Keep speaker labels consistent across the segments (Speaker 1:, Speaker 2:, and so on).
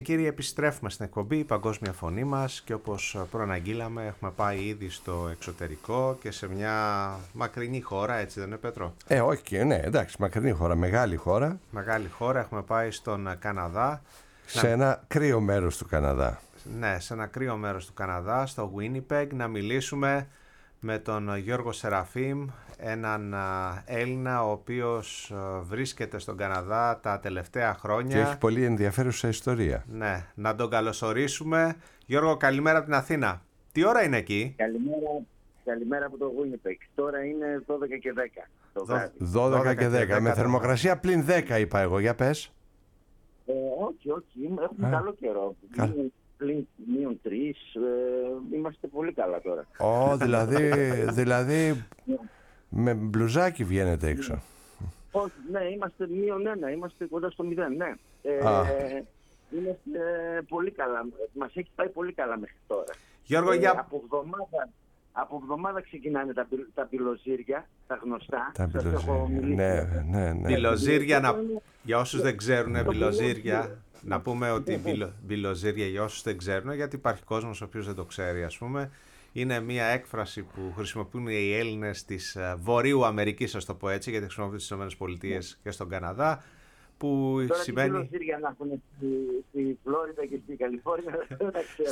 Speaker 1: Κύριοι, επιστρέφουμε στην εκπομπή «Η Παγκόσμια Φωνή» μας και όπως προαναγγείλαμε έχουμε πάει ήδη στο εξωτερικό και σε μια μακρινή χώρα, έτσι δεν είναι, Πέτρο?
Speaker 2: Όχι, ναι, εντάξει, μακρινή χώρα, μεγάλη χώρα.
Speaker 1: Μεγάλη χώρα, έχουμε πάει στον Καναδά.
Speaker 2: Σε ένα κρύο μέρος του Καναδά.
Speaker 1: Ναι, σε ένα κρύο μέρος του Καναδά, στο Winnipeg, να μιλήσουμε με τον Γιώργο Σεραφείμ, έναν Έλληνα ο οποίος βρίσκεται στον Καναδά τα τελευταία χρόνια.
Speaker 2: Και έχει πολύ ενδιαφέρουσα ιστορία.
Speaker 1: Ναι, να τον καλωσορίσουμε. Γιώργο, καλημέρα από την Αθήνα. Τι ώρα είναι εκεί?
Speaker 3: Καλημέρα από το Winnipeg. Τώρα είναι 12 και 10 το βράδυ.
Speaker 2: 12 και 10, με θερμοκρασία πλην 10 είπα εγώ, για πες.
Speaker 3: Όχι, έχουμε καλό καιρό. Πλην μείον 3, είμαστε πολύ καλά τώρα.
Speaker 2: Δηλαδή με μπλουζάκι βγαίνετε έξω.
Speaker 3: Όχι, ναι, είμαστε μείον 1, είμαστε κοντά στο 0, ναι. Είμαστε πολύ καλά, μας έχει πάει πολύ καλά μέχρι τώρα.
Speaker 1: Γιώργο,
Speaker 3: από εβδομάδα ξεκινάνε τα πυλοζύρια, τα γνωστά.
Speaker 2: Τα πυλοζύρια, ναι.
Speaker 1: Πυλοζύρια, για όσους δεν ξέρουν, πυλοζύρια, να πούμε ότι πυλοζύρια, για όσους δεν ξέρουν, γιατί υπάρχει κόσμος ο οποίος δεν το ξέρει, ας πούμε, είναι μια έκφραση που χρησιμοποιούν οι Έλληνες της Βορείου Αμερικής, ας το πω έτσι, γιατί χρησιμοποιούν στις ΗΠΑ και στον Καναδά, που
Speaker 3: τώρα
Speaker 1: σημαίνει...
Speaker 3: Τώρα τι πυλοζύρια να έχουν στη Φλόριντα και στη Καλιφόρνια, δεν τα ξέρω.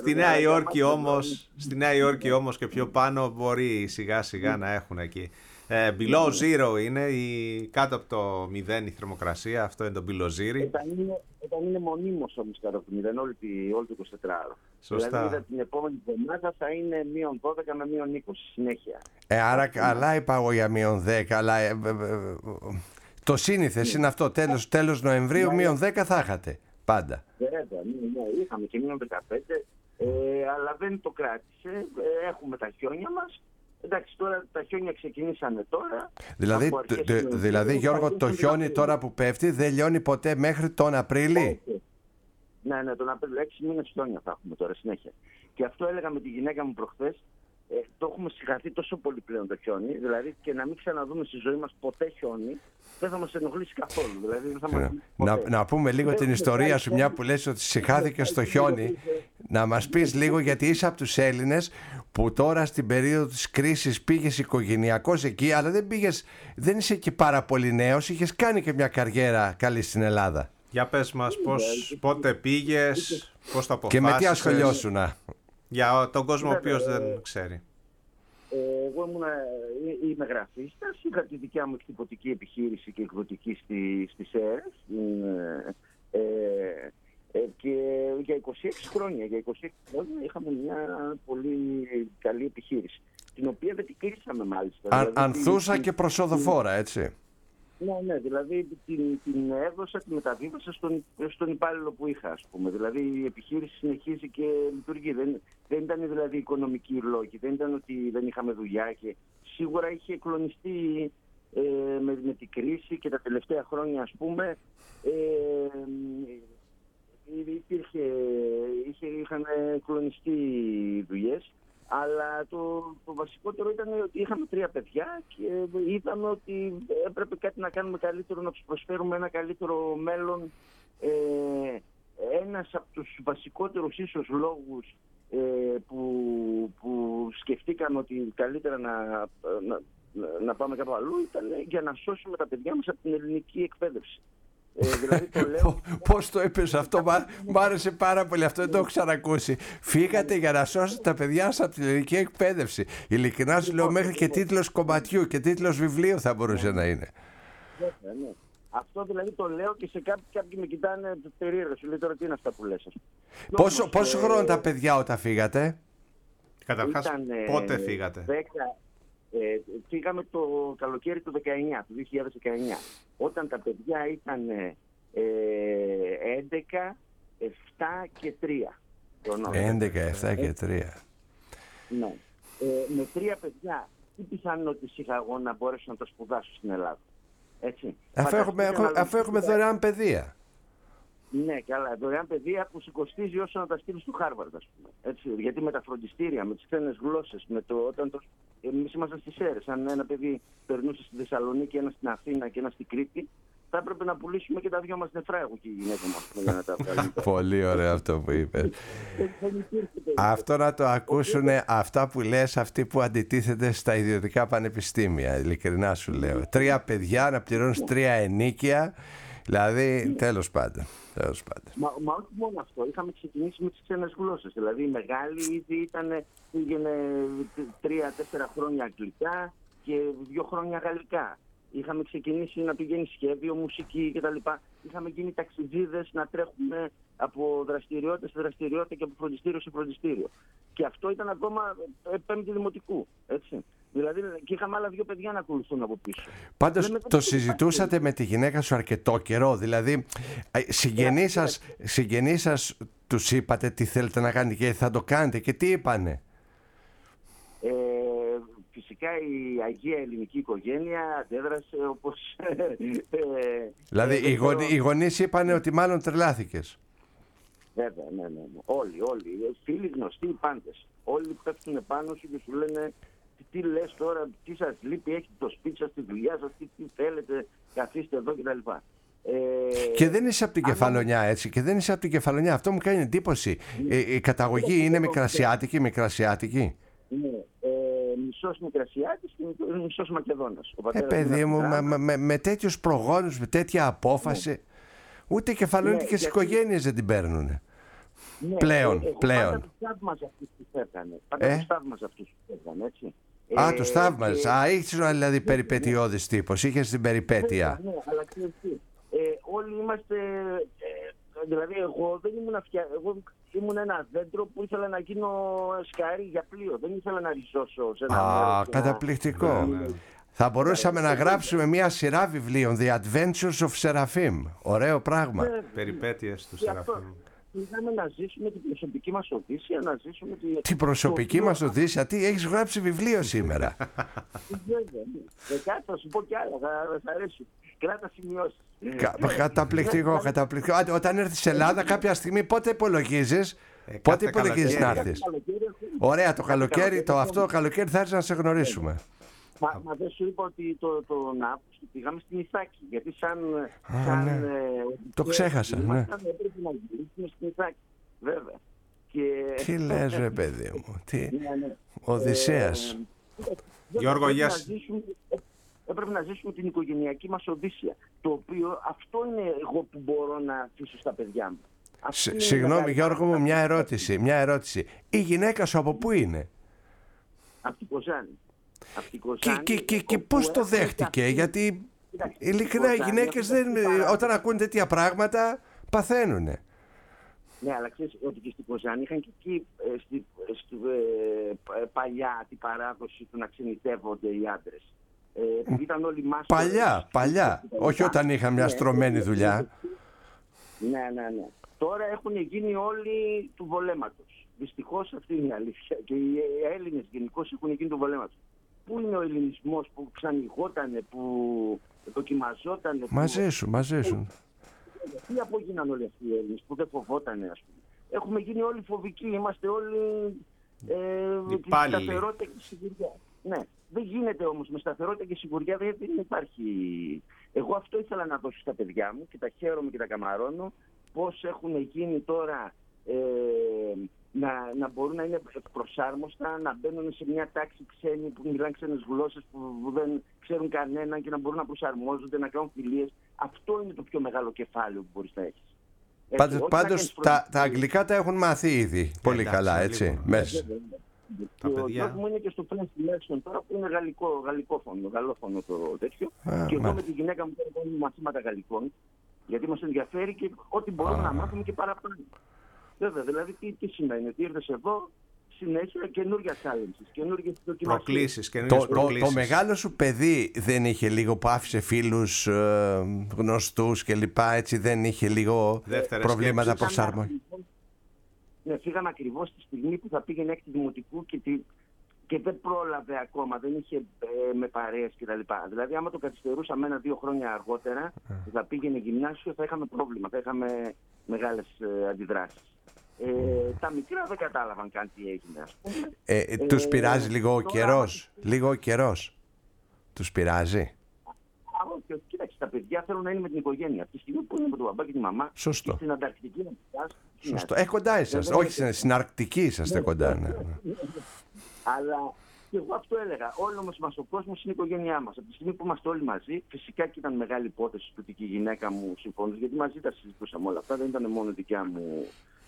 Speaker 1: Στη Νέα Υόρκη όμως και πιο πάνω μπορεί σιγά σιγά να έχουν εκεί. Below zero είναι κάτω από το 0 η θερμοκρασία, αυτό είναι το πυλοζύρι.
Speaker 3: Όταν είναι μονίμως όμως κάτω από το 0 όλο το 24ωρο.
Speaker 1: Σωστά.
Speaker 3: Δηλαδή την επόμενη εβδομάδα θα είναι μείον 12 με μείον 20 συνέχεια.
Speaker 2: Άρα καλά είπα εγώ για μείον 10, αλλά το σύνηθες είναι αυτό, τέλος Νοεμβρίου μείον 10 θα είχατε πάντα.
Speaker 3: Βέβαια, ναι, είχαμε και μείον 15, αλλά δεν το κράτησε, έχουμε τα χιόνια μας. Εντάξει, τώρα τα χιόνια ξεκινήσανε τώρα.
Speaker 2: Δηλαδή Γιώργο, το χιόνι τώρα που πέφτει δεν λιώνει ποτέ μέχρι τον Απρίλη?
Speaker 3: Ναι, τον Απρίλιο, 6 μήνες χιόνια θα έχουμε τώρα συνέχεια. Και αυτό έλεγα με τη γυναίκα μου προχθές. Το έχουμε συγχαθεί τόσο πολύ πλέον το χιόνι, δηλαδή και να μην ξαναδούμε στη ζωή μας ποτέ χιόνι, δεν θα μας ενοχλήσει καθόλου. Δηλαδή, δεν θα μας
Speaker 2: να πούμε λίγο την ιστορία σου, μια που λες ότι συγχάθηκε στο χιόνι. Να μας πεις λίγο, γιατί είσαι από τους Έλληνες που τώρα στην περίοδο της κρίσης πήγες οικογενειακός εκεί, αλλά δεν είσαι και πάρα πολύ νέος, είχες κάνει και μια καριέρα καλή στην Ελλάδα.
Speaker 1: Για πες μας πότε πήγες, πώς το αποφάσισες.
Speaker 2: Και με τι ασχολιώσουνα.
Speaker 1: Για τον κόσμο ο οποίος δεν ξέρει.
Speaker 3: Εγώ είμαι γραφίστας, είχα τη δικιά μου εκτυπωτική επιχείρηση και εκδοτική στις ΕΡΕΣ και για 26 χρόνια είχαμε μια πολύ καλή επιχείρηση, την οποία δεν την κλείσαμε μάλιστα.
Speaker 2: Ανθούσα και προσοδοφόρα, έτσι.
Speaker 3: Ναι, δηλαδή την έδωσα, τη μεταβίβασα στον υπάλληλο που είχα, ας πούμε. Δηλαδή η επιχείρηση συνεχίζει και λειτουργεί. Δεν ήταν δηλαδή οικονομικοί λόγοι, δεν ήταν ότι δεν είχαμε δουλειά και σίγουρα είχε εκλονιστεί με την κρίση και τα τελευταία χρόνια, ας πούμε, είχαν εκλονιστεί δουλειές. Αλλά το βασικότερο ήταν ότι είχαμε 3 παιδιά και είδαμε ότι έπρεπε κάτι να κάνουμε καλύτερο, να τους προσφέρουμε ένα καλύτερο μέλλον. Ένας από τους βασικότερους ίσως λόγους που σκεφτήκαμε ότι καλύτερα να πάμε κάπου αλλού ήταν για να σώσουμε τα παιδιά μας από την ελληνική εκπαίδευση. Δηλαδή
Speaker 2: Πώς το είπες αυτό, μ' άρεσε πάρα πολύ αυτό, δεν το έχω ξανακούσει. Φύγατε για να σώσετε τα παιδιά σας από την ελληνική εκπαίδευση. Ειλικρινά σου λέω, μέχρι και τίτλος κομματιού και τίτλος βιβλίου θα μπορούσε να είναι.
Speaker 3: Ναι. Αυτό δηλαδή το λέω και σε κάποιοι με κοιτάνε περίεργα. Σου λέει τώρα τι είναι αυτά που λες.
Speaker 2: Πόσο χρόνο τα παιδιά όταν φύγατε?
Speaker 1: Καταρχάς, πότε φύγατε?
Speaker 3: Φύγαμε το καλοκαίρι του 2019. Όταν τα παιδιά ήταν 11, 7 και 3.
Speaker 2: 11, 7 και 3.
Speaker 3: Ναι. Με 3 παιδιά, τι πιθανότητες είχα εγώ να μπορέσω να τα σπουδάσω στην Ελλάδα? Έτσι.
Speaker 2: Αφού έχουμε δωρεάν παιδεία.
Speaker 3: Ναι, καλά. Δωρεάν παιδεία που σου κοστίζει όσο να τα στείλεις στο Χάρβαρντ, ας πούμε. Έτσι, γιατί με τα φροντιστήρια, με τις ξένες γλώσσες, εμείς ήμασταν στις αίρες. Αν ένα παιδί περνούσε στη Θεσσαλονίκη, ένα στην Αθήνα και ένα στην Κρήτη, θα έπρεπε να πουλήσουμε και τα δυο μας νεφρά, εγώ και η γυναίκα μας, για να τα βγάλουμε.
Speaker 2: Πολύ ωραίο αυτό που είπες. Αυτό να το ακούσουν αυτά που λες αυτοί που αντιτίθεται στα ιδιωτικά πανεπιστήμια. Ειλικρινά σου λέω. 3 παιδιά να πληρώνεις 3 ενίκια. Δηλαδή, τέλος πάντων.
Speaker 3: Μα όχι μόνο αυτό. Είχαμε ξεκινήσει με τις ξένες γλώσσες. Δηλαδή, η μεγάλη ήδη πήγαινε 3-4 χρόνια αγγλικά και 2 χρόνια γαλλικά. Είχαμε ξεκινήσει να πηγαίνει σχέδιο, μουσική κτλ. Είχαμε γίνει ταξιτζίδες να τρέχουμε από δραστηριότητα σε δραστηριότητα και από φροντιστήριο σε φροντιστήριο. Και αυτό ήταν ακόμα 5η δημοτικού. Έτσι. Δηλαδή, και είχαμε άλλα 2 παιδιά να ακολουθούν από πίσω.
Speaker 2: Πάντως το συζητούσατε με τη γυναίκα σου αρκετό καιρό. Δηλαδή, συγγενείς σας τους είπατε τι θέλετε να κάνετε και θα το κάνετε και τι είπανε?
Speaker 3: Φυσικά η Αγία Ελληνική οικογένεια αντέδρασε όπως...
Speaker 2: Δηλαδή οι γονείς είπανε ότι μάλλον τρελάθηκες.
Speaker 3: Βέβαια, ναι. Όλοι. Φίλοι γνωστοί, οι πάντες. Όλοι πέφτουν πάνω σου και σου λένε τι λες τώρα, τι σας λείπει, έχετε το σπίτι σας, τη δουλειά σας, τι θέλετε, καθίστε εδώ κτλ.
Speaker 2: Και δεν είσαι από την Κεφαλονιά, έτσι. Και δεν είσαι από την Κεφαλονιά. Αυτό μου κάνει εντύπωση. Η καταγωγή είναι μικρασιάτικη.
Speaker 3: Ναι. Μισός Μικρασιάτης και μισός Μακεδόνας.
Speaker 2: Παιδί μου, με τέτοιους προγόνους, με τέτοια απόφαση, ούτε οι κεφαλονίτικες οικογένειες δεν την παίρνουν.
Speaker 3: Ναι,
Speaker 2: πλέον.
Speaker 3: Πάντα τους θαύμαζα αυτούς που φεύγανε. Έτσι.
Speaker 2: Τους θαύμαζες. Είχες δηλαδή περιπετειώδης τύπος. Είχες την περιπέτεια.
Speaker 3: Ναι, αλλά ξέρεις τι. Όλοι είμαστε... Δηλαδή εγώ δεν ήμουν εγώ ήμουν ένα δέντρο που ήθελα να γίνω σκάρι για πλοίο. Δεν ήθελα να ριζώσω σε ένα μέρος.
Speaker 2: Καταπληκτικό. Θα μπορούσαμε να γράψουμε μια σειρά βιβλίων, The Adventures of Seraphim. Ωραίο πράγμα.
Speaker 1: Περιπέτειες του Σεραφείμ.
Speaker 3: Πήγαμε να ζήσουμε την προσωπική μας οδύσσια, να ζήσουμε
Speaker 2: την προσωπική μας οδύσσια. Τι, έχεις γράψει βιβλίο σήμερα?
Speaker 3: Βέβαια. Κάτι θα σου πω κι άλλα, θα αρέσει. Κράτα σημειώσεις.
Speaker 2: Καταπληκτικό. Όταν έρθεις στην Ελλάδα κάποια στιγμή, πότε υπολογίζεις να έρθεις? Ωραία, το καλοκαίρι, αυτό το καλοκαίρι θα έρθεις να σε γνωρίσουμε.
Speaker 3: Μα δεν σου είπα ότι τον Αύγουστο πήγαμε στην Ιθάκη. Γιατί
Speaker 2: το ξέχασα, ναι.
Speaker 3: Έπρεπε να γυρίσουμε στην Ιθάκη. Βέβαια.
Speaker 2: Τι λες ρε παιδί μου, Οδυσσέας.
Speaker 1: Γιώργο, γεια σου.
Speaker 3: Έπρεπε να ζήσουμε την οικογενειακή μας Οδύσσια. Το οποίο αυτό είναι εγώ που μπορώ να αφήσω στα παιδιά μου.
Speaker 2: Συγγνώμη Γιώργο μου, μια ερώτηση. Η γυναίκα σου από πού είναι?
Speaker 3: Από την Κοζάνη.
Speaker 2: Και πώς το δέχτηκε? Γιατί ειλικρινά οι γυναίκες όταν ακούν τέτοια πράγματα παθαίνουνε.
Speaker 3: Ναι, αλλά ξέρεις ότι και στην Κοζάνη είχαν και εκεί παλιά την παράδοση του να ξενιτεύονται οι άντρες. Ήταν όλοι
Speaker 2: Παλιά. Όχι όταν είχαν μια στρωμένη δουλειά.
Speaker 3: Ναι. Τώρα έχουν γίνει όλοι του βολέματος. Δυστυχώς αυτή είναι η αλήθεια. Και οι Έλληνες γενικώς έχουν γίνει του βολέματος. Πού είναι ο ελληνισμός που ξανηγότανε, που δοκιμαζότανε?
Speaker 2: Μαζί σου.
Speaker 3: Τι απόγιναν όλοι αυτοί οι Έλληνες που δεν φοβότανε, ας πούμε? Έχουμε γίνει όλοι φοβικοί, είμαστε όλοι σταθερότητα και σιγουριά. Ναι, δεν γίνεται όμως με σταθερότητα και σιγουριά, δεν υπάρχει. Εγώ αυτό ήθελα να δώσω στα παιδιά μου και τα χαίρομαι και τα καμαρώνω, πώς έχουν γίνει τώρα να μπορούν να είναι προσάρμοστα, να μπαίνουν σε μια τάξη ξένοι που μιλάνε ξένες γλώσσες που δεν ξέρουν κανέναν και να μπορούν να προσαρμόζονται, να κάνουν φιλίες. Αυτό είναι το πιο μεγάλο κεφάλαιο που μπορείς να έχεις.
Speaker 2: Πάντως τα αγγλικά τα έχουν μάθει ήδη πολύ καλά, έτσι, μέσα.
Speaker 3: Το γιο μου είναι και στο French Immersion τώρα που είναι γαλλόφωνο το τέτοιο. Και εγώ με τη γυναίκα μου κάνουμε μαθήματα γαλλικών, γιατί μας ενδιαφέρει και ό,τι μπορούμε να μάθουμε και παραπάνω. Βέβαια, δηλαδή τι σημαίνει? Ότι ήρθες εδώ συνέχεια καινούργια challenges, καινούργιες
Speaker 1: προκλήσεις.
Speaker 2: Το μεγάλο σου παιδί δεν είχε λίγο που άφησε φίλους γνωστούς και λοιπά, έτσι, δεν είχε λίγο προβλήματα προσάρμοσης?
Speaker 3: Ναι, φύγαμε ακριβώς τη στιγμή που θα πήγαινε 6η δημοτικού και δεν πρόλαβε ακόμα, δεν είχε με παρέες κτλ. Δηλαδή, άμα το καθυστερούσαμε 1-2 χρόνια αργότερα, θα πήγαινε γυμνάσιο, θα είχαμε πρόβλημα, θα είχαμε μεγάλες αντιδράσεις. Τα μικρά δεν κατάλαβαν καν τι έγινε, ας πούμε.
Speaker 2: Τους πειράζει λίγο ο καιρός? Τους πειράζει?
Speaker 3: Κοίταξε, τα παιδιά θέλουν να είναι με την οικογένεια. Από τη στιγμή που είναι με τον μπαμπά και τη μαμά,
Speaker 2: Σωστό.
Speaker 3: στην Ανταρκτική να πας.
Speaker 2: Σωστό. Κοντά είσαστε. Όχι, στην Αρκτική είσαστε κοντά. Ναι.
Speaker 3: Αλλά και εγώ αυτό έλεγα. Όλο μας ο κόσμος είναι η οικογένειά μας. Από τη στιγμή που είμαστε όλοι μαζί, φυσικά και ήταν μεγάλη υπόθεση του ότι και η γυναίκα μου συμφωνούσε, γιατί μαζί τα συζητούσαμε όλα αυτά, δεν ήταν μόνο δικιά μου.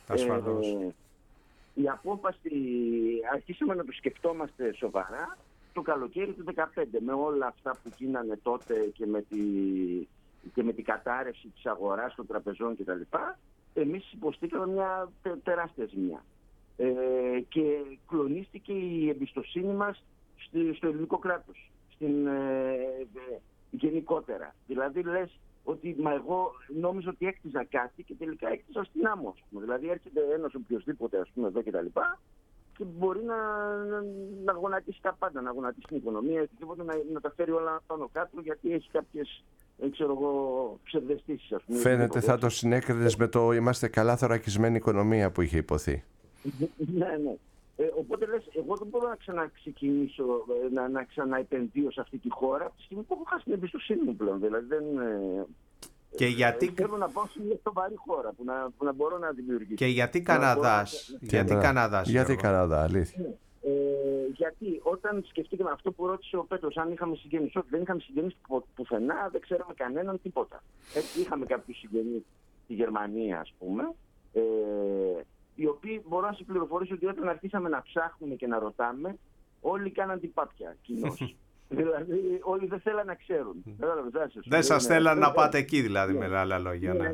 Speaker 3: Η απόφαση αρχίσαμε να το σκεφτόμαστε σοβαρά το καλοκαίρι του 2015, με όλα αυτά που γίνανε τότε και με την κατάρρευση της αγοράς των τραπεζών κτλ. Εμείς υποστήκαμε μια τεράστια ζημιά. Και κλονίστηκε η εμπιστοσύνη μας στο ελληνικό κράτος, γενικότερα. Δηλαδή λες ότι εγώ νόμιζα ότι έκτιζα κάτι και τελικά έκτιζα στην άμμο. Δηλαδή έρχεται ένας οποιοσδήποτε εδώ κτλ. Και μπορεί να γονατίσει τα πάντα, να γονατίσει την οικονομία, να τα φέρει όλα πάνω κάτω, γιατί έχει κάποιες ψευδαισθήσεις, ας πούμε.
Speaker 2: Φαίνεται θα το συνέκρινες με το είμαστε καλά θωρακισμένη οικονομία που είχε υποθεί.
Speaker 3: Ναι. Οπότε λες, εγώ δεν μπορώ να ξαναξεκινήσω, να ξαναεπενδύω σε αυτή τη χώρα, από τη στιγμή που έχω χάσει την εμπιστοσύνη μου πλέον. Δηλαδή
Speaker 1: και γιατί...
Speaker 3: θέλω να πάω σε μια σοβαρή χώρα που να μπορώ να δημιουργήσω.
Speaker 1: Και γιατί Καναδάς?
Speaker 2: Γιατί Καναδά, αλήθεια.
Speaker 3: Γιατί όταν σκεφτήκαμε αυτό που ρώτησε ο Πέτρος, αν είχαμε συγγενείς, όχι, δεν είχαμε συγγενείς πουθενά, δεν ξέραμε κανέναν τίποτα. Έτσι, είχαμε κάποιους συγγενείς στη Γερμανία, ας πούμε, οι οποίοι μπορώ να σε πληροφορήσω ότι όταν αρχίσαμε να ψάχνουμε και να ρωτάμε, όλοι κάναν την πάπια κοινώς. Δηλαδή όλοι δεν θέλαν να ξέρουν.
Speaker 1: Δεν σας θέλαν να πάτε εκεί, δηλαδή, με άλλα λόγια.
Speaker 3: Ναι.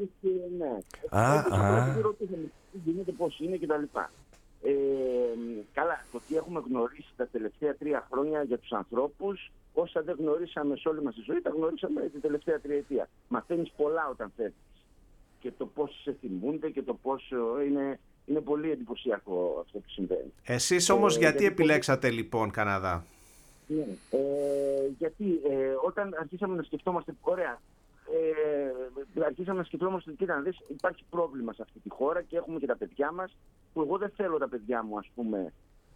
Speaker 3: Γίνεται πώς είναι κτλ. Καλά, το τι έχουμε γνωρίσει τα τελευταία 3 χρόνια για τους ανθρώπους, όσα δεν γνωρίσαμε σε όλη μας τη ζωή, τα γνωρίσαμε την τελευταία 3 ετία. Μαθαίνεις πολλά όταν φεύγεις. Και το πώς σε θυμούνται και το πώς είναι πολύ εντυπωσιακό αυτό που συμβαίνει.
Speaker 1: Εσείς όμως γιατί επιλέξατε λοιπόν Καναδά?
Speaker 3: Ναι, γιατί όταν αρχίσαμε να σκεφτόμαστε, ωραία, αρχίσαμε να σκεφτόμαστε ότι κοίτα να δεις, υπάρχει πρόβλημα σε αυτή τη χώρα και έχουμε και τα παιδιά μας, που εγώ δεν θέλω τα παιδιά μου, ας πούμε,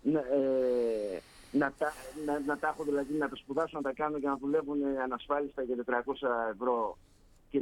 Speaker 3: να τα έχω, δηλαδή να τα σπουδάσω, να τα κάνω και να δουλεύουν ανασφάλιστα για 400 ευρώ και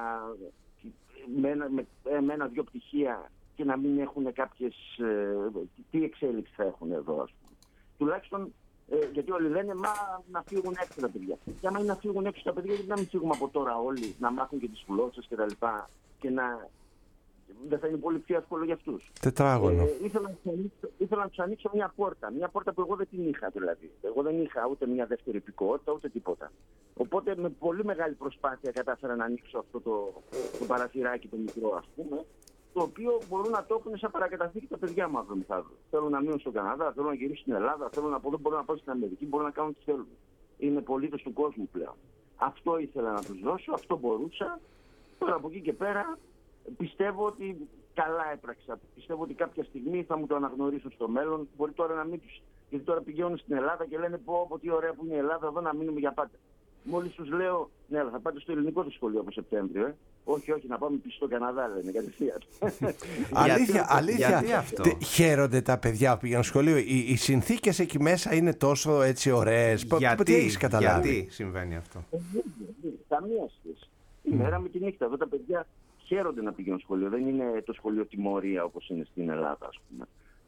Speaker 3: με 1-2 πτυχία και να μην έχουν κάποιες... τι εξέλιξη θα έχουν εδώ, ας πούμε. Τουλάχιστον, γιατί όλοι λένε, να φύγουν έξω τα παιδιά. Και άμα είναι να φύγουν έξω τα παιδιά, γιατί να μην φύγουμε από τώρα όλοι, να μάθουν και τις γλώσσες και τα λοιπά, και δεν θα είναι πολύ πιο εύκολο για αυτούς.
Speaker 2: Τετράγωνο.
Speaker 3: Ήθελα να τους ανοίξω μια πόρτα που εγώ δεν την είχα, δηλαδή. Εγώ δεν είχα ούτε μια δεύτερη υπηκότητα, ούτε τίποτα. Οπότε με πολύ μεγάλη προσπάθεια κατάφερα να ανοίξω αυτό το παραθυράκι το μικρό, ας πούμε, το οποίο μπορούν να το έχουν σαν παρακαταθήκη τα παιδιά μου αύριο μεθαύριο. Θέλουν να μείνουν στον Καναδά, θέλουν να γυρίσουν στην Ελλάδα, θέλουν να μπορούν να πάνε στην Αμερική, μπορούν να κάνουν τι θέλουν. Είναι πολίτες του κόσμου πλέον. Αυτό ήθελα να τους δώσω, αυτό μπορούσα. Τώρα από εκεί και πέρα πιστεύω ότι καλά έπραξα. Πιστεύω ότι κάποια στιγμή θα μου το αναγνωρίσουν στο μέλλον. Μπορεί τώρα να μην τους. Γιατί τώρα πηγαίνουν στην Ελλάδα και λένε πω τι ωραία που είναι η Ελλάδα, εδώ να μείνουμε για πάντα. Μόλις τους λέω, ναι, αλλά θα πάτε στο ελληνικό του σχολείο από Σεπτέμβριο, Όχι, όχι, να πάμε πίσω στο Καναδά, λένε κατευθείαν.
Speaker 2: Αλήθεια.
Speaker 1: Γιατί αυτό?
Speaker 2: Χαίρονται τα παιδιά που πήγαν σχολείο. Οι συνθήκες εκεί μέσα είναι τόσο έτσι ωραίες. Τι έχεις καταλάβει?
Speaker 1: Γιατί συμβαίνει αυτό?
Speaker 3: Καμία σχέση. Η μέρα με τη νύχτα. Εδώ τα παιδιά χαίρονται να πηγαίνουν σχολείο. Δεν είναι το σχολείο τιμωρία όπως είναι στην Ελλάδα, ας πούμε.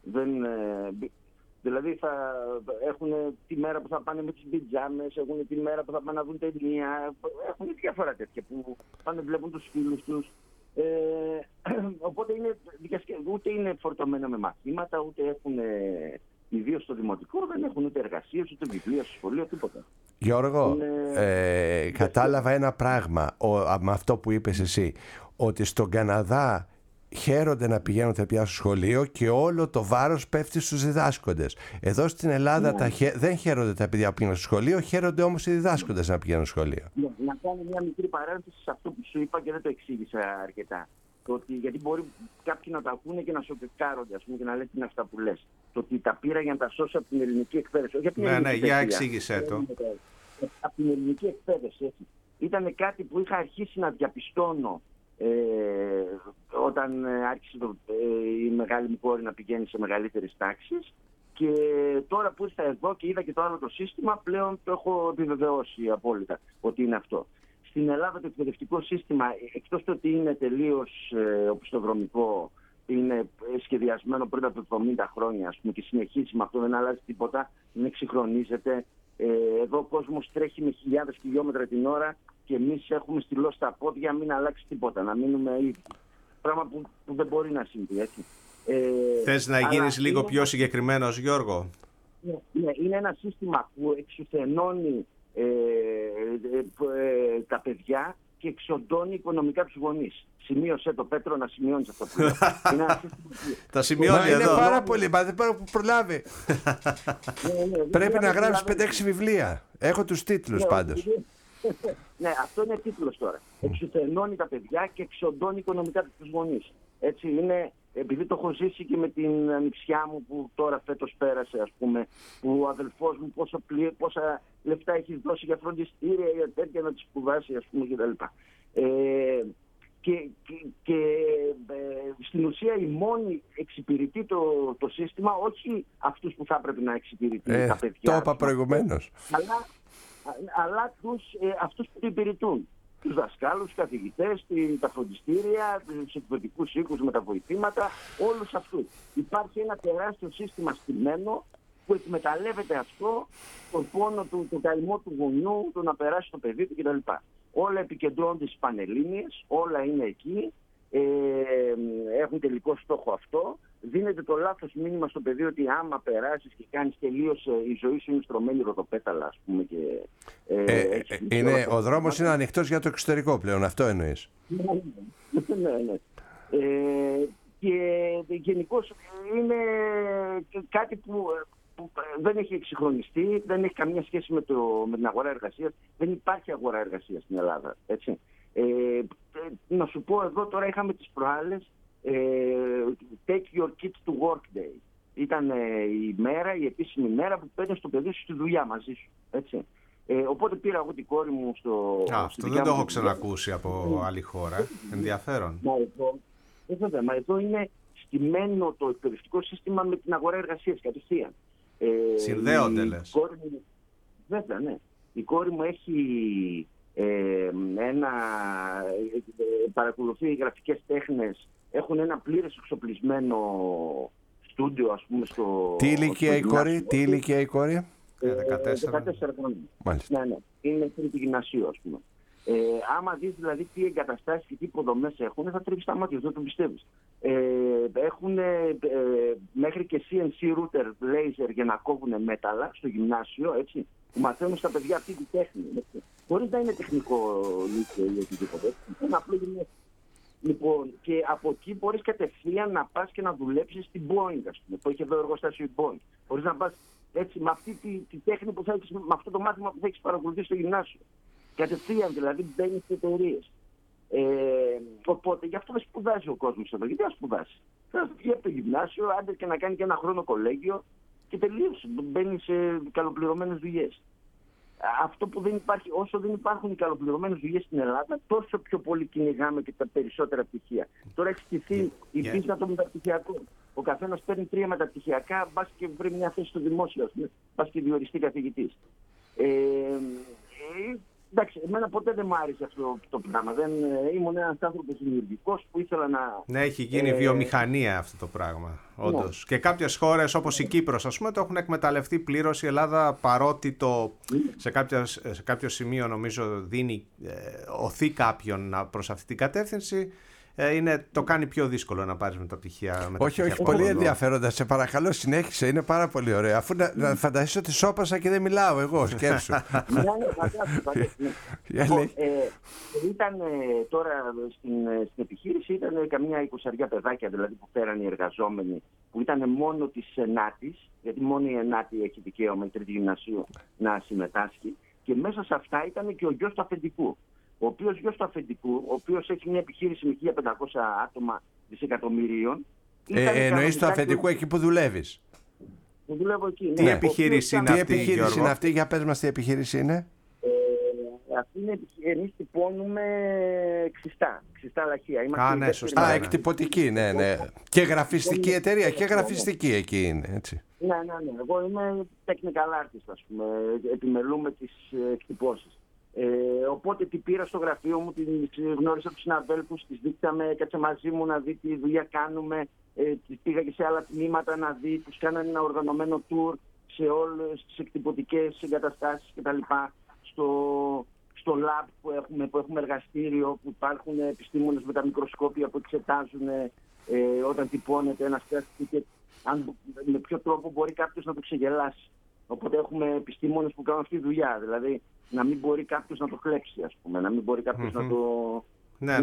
Speaker 3: Δηλαδή θα έχουν τη μέρα που θα πάνε με τις πιτζάμες, έχουν τη μέρα που θα πάνε να δουν ταινία, έχουν διάφορα τέτοια που πάνε βλέπουν τους φίλους τους. Οπότε ούτε είναι φορτωμένα με μαθήματα, ούτε έχουν, ιδίως στο δημοτικό, δεν έχουν ούτε εργασίες, ούτε βιβλία στο σχολείο, τίποτα.
Speaker 2: Γιώργο, κατάλαβα ένα πράγμα με αυτό που είπες εσύ, ότι στον Καναδά χαίρονται να πηγαίνουν τα παιδιά στο σχολείο και όλο το βάρος πέφτει στους διδάσκοντες. Εδώ στην Ελλάδα δεν χαίρονται τα παιδιά που πηγαίνουν στο σχολείο, χαίρονται όμως οι διδάσκοντες να πηγαίνουν στο σχολείο.
Speaker 3: Να κάνω μια μικρή παρένθεση σε αυτό που σου είπα και δεν το εξήγησα αρκετά. Γιατί μπορεί κάποιοι να τα ακούνε και να σοκάρονται, ας πούμε, και να λένε τι είναι αυτά που λες. Το ότι τα πήρα για να τα σώσω από την ελληνική εκπαίδευση.
Speaker 1: Ναι, για εξήγησέ το.
Speaker 3: Από την ελληνική εκπαίδευση, έτσι. Ήταν κάτι που είχα αρχίσει να διαπιστώνω όταν άρχισε η μεγάλη μου κόρη να πηγαίνει σε μεγαλύτερες τάξεις, και τώρα που ήρθα εδώ και είδα και το άλλο το σύστημα, πλέον το έχω επιβεβαιώσει απόλυτα ότι είναι αυτό. στην Ελλάδα το εκπαιδευτικό σύστημα, εκτός το ότι είναι τελείως οπισθοδρομικό, είναι σχεδιασμένο πριν από 70 χρόνια, ας πούμε, και συνεχίζει με αυτό, δεν αλλάζει τίποτα, δεν εξυγχρονίζεται. Εδώ ο κόσμος τρέχει με χιλιάδες χιλιόμετρα την ώρα και εμείς έχουμε στυλώσει τα πόδια, μην αλλάξει τίποτα, να μείνουμε ίδιοι. Πράγμα που δεν μπορεί να συμβεί, έτσι.
Speaker 1: Θες να γίνεις λίγο πιο συγκεκριμένος, Γιώργο?
Speaker 3: Ναι, είναι ένα σύστημα που εξουθενώνει τα παιδιά και εξοντώνει οικονομικά τους γονείς. Σημείωσε το, Πέτρο, να σημειώνεις αυτό που λέω.
Speaker 1: Τα σημειώνει εδώ.
Speaker 2: Είναι πάρα πολύ, μα δεν πάρω που προλάβει. Πρέπει να γράψεις 5-6 βιβλία. Έχω τους τίτλους πάντως.
Speaker 3: Ναι, αυτό είναι τίτλος τώρα. Εξουθενώνει τα παιδιά και εξοντώνει οικονομικά τους γονείς. Έτσι είναι, επειδή το έχω ζήσει και με την ανιψιά μου που τώρα φέτος πέρασε, ας πούμε, που ο αδελφός μου πόσα λεφτά έχει δώσει για φροντιστήρια, για τέτοια να τη σπουδάσει, ας πούμε, κτλ. Και στην ουσία η μόνη εξυπηρετεί το σύστημα, όχι αυτούς που θα πρέπει να εξυπηρετεί τα παιδιά.
Speaker 2: Το είπα προηγουμένως.
Speaker 3: Αλλά αυτούς που το υπηρετούν. Τους δασκάλους, τους καθηγητές, τα φροντιστήρια, τους εκπαιδευτικούς οίκους με τα βοηθήματα, όλους αυτούς. Υπάρχει ένα τεράστιο σύστημα στημένο που εκμεταλλεύεται αυτό, τον πόνο του, τον καημό του γονιού, το να περάσει το παιδί του κτλ. Όλα επικεντρώνονται στις Πανελλήνιες, όλα είναι εκεί, έχουν τελικό στόχο αυτό. Δίνεται το λάθος μήνυμα στο παιδί ότι άμα περάσεις και κάνεις τελείως, η ζωή σου είναι στρωμένη ροδοπέταλα, ας πούμε.
Speaker 2: Ο δρόμος είναι ανοιχτός για το εξωτερικό πλέον, αυτό εννοείς?
Speaker 3: Ναι. Και γενικώς είναι κάτι που δεν έχει εξυγχρονιστεί, δεν έχει καμία σχέση με την αγορά εργασίας. Δεν υπάρχει αγορά εργασίας στην Ελλάδα, έτσι. Να σου πω εδώ τώρα, είχαμε τις προάλλες Take your kids to work day. Ήταν η επίσημη μέρα που παίρνεις το παιδί σου στη δουλειά μαζί σου, έτσι. Οπότε πήρα εγώ την κόρη μου
Speaker 1: αυτό δεν το έχω ξανακούσει από άλλη χώρα. Ενδιαφέρον.
Speaker 3: Μα εδώ είναι στημένο το εκπαιδευτικό σύστημα με την αγορά εργασίας κατευθείαν.
Speaker 1: Συνδέονται, λες?
Speaker 3: Βέβαια, ναι. Η κόρη μου έχει παρακολουθεί γραφικές τέχνες, έχουν ένα πλήρες εξοπλισμένο στούντιο, ας πούμε,
Speaker 2: Τι ηλικία η κόρη?
Speaker 3: 14 χρόνια.
Speaker 2: Μάλιστα.
Speaker 3: Ναι. Είναι τρίτη γυμνασίου, ας πούμε. Άμα δεις δηλαδή τι εγκαταστάσεις και τι υποδομές έχουν, θα τρίβεις τα μάτια, δεν το πιστεύεις. Έχουν μέχρι και CNC router laser για να κόβουν μέταλλα στο γυμνάσιο, έτσι, που μαθαίνουν στα παιδιά αυτή τη τέχνη. Χωρίς να είναι τεχνικό λύκειο ή οτιδήποτε. Είναι απλό γυμνάσιο. Λοιπόν, και από εκεί μπορείς κατευθείαν να πας και να δουλέψεις στην Boeing, ας πούμε, που έχει εδώ εργοστάσιο η Boeing. Μπορείς να πας έτσι με αυτή τη τέχνη που θα έχεις, με αυτό το μάθημα που θα έχεις παρακολουθήσει στο γυμνάσιο. Κατευθείαν δηλαδή μπαίνει σε εταιρείες. Οπότε γι' αυτό δεν σπουδάζει ο κόσμος εδώ. Γιατί να σπουδάσει? Θα βγει από το γυμνάσιο, άντε και να κάνει και ένα χρόνο κολέγιο και τελείωσε. Μπαίνει σε καλοπληρωμένες δουλειές. Αυτό που δεν υπάρχει, όσο δεν υπάρχουν οι καλοπληρωμένες δουλειές στην Ελλάδα, τόσο πιο πολύ κυνηγάμε και τα περισσότερα πτυχία. Τώρα έχει στηθεί η πίστα των μεταπτυχιακών. Ο καθένας παίρνει 3 μεταπτυχιακά, μπας και βρει μια θέση στο δημόσιο, μπας και διοριστεί καθηγητής. Εντάξει, εμένα ποτέ δεν μου άρεσε αυτό το πράγμα. Ήμουν ένας άνθρωπος δημιουργικός που ήθελα να...
Speaker 1: Ναι, έχει γίνει βιομηχανία αυτό το πράγμα, όντως. Ναι. Και κάποιες χώρες όπως η Κύπρος, ας πούμε, το έχουν εκμεταλλευτεί πλήρως. Η Ελλάδα, παρότι σε κάποιο σημείο νομίζω οθεί κάποιον προς αυτή την κατεύθυνση, το κάνει πιο δύσκολο να πάρεις μεταπτυχία.
Speaker 2: Όχι, πολύ ενδιαφέροντα. Σε παρακαλώ, συνέχισε. Είναι πάρα πολύ ωραίο. Αφού να φανταστείς ότι σώπασα και δεν μιλάω εγώ, σκέψου.
Speaker 3: Ήταν τώρα στην επιχείρηση, ήταν καμιά 20 παιδάκια δηλαδή που πέραν οι εργαζόμενοι, που ήταν μόνο της ενάτης, γιατί μόνο η ενάτη έχει δικαίωμα, η τρίτη γυμνασίου, να συμμετάσχει. Και μέσα σε αυτά ήταν και ο γιος του αφεντικού. Ο οποίος γιος του αφεντικού, ο οποίος έχει μια επιχείρηση με 1.500 άτομα δισεκατομμυρίων.
Speaker 2: Εννοείς του αφεντικού εκεί που δουλεύεις?
Speaker 3: Που δουλεύω εκεί.
Speaker 1: Τι επιχείρηση είναι αυτή, Γιώργο? Τι επιχείρηση είναι αυτή?
Speaker 2: Για πες μας τι επιχείρηση είναι.
Speaker 3: Αυτή είναι, εμείς τυπώνουμε ξιστά λαχεία.
Speaker 2: Ναι, σωστά. Εκτυπωτική, ναι. Και γραφιστική εταιρεία, και γραφιστική εκεί είναι, έτσι.
Speaker 3: Ναι. Εγώ είμαι technical artist, ας πούμε. Επιμελούμε τις εκτυπώσεις. Οπότε την πήρα στο γραφείο μου, την γνώρισα τους συναδέλφους, τις δείξαμε, έκατσε μαζί μου να δει τι δουλειά κάνουμε, τις πήγα και σε άλλα τμήματα να δει, τους κάνανε ένα οργανωμένο tour σε όλες τις εκτυπωτικές εγκαταστάσεις κτλ. Στο lab που έχουμε εργαστήριο, που υπάρχουν επιστήμονες με τα μικροσκόπια που εξετάζουν όταν τυπώνεται ένα τεστ και με ποιο τρόπο μπορεί κάποιος να το ξεγελάσει. Οπότε έχουμε επιστήμονες που κάνουν αυτή τη δουλειά. Δηλαδή να μην μπορεί κάποιος να το κλέψει, ας πούμε, να μην μπορεί κάποιος να το...
Speaker 1: Ναι.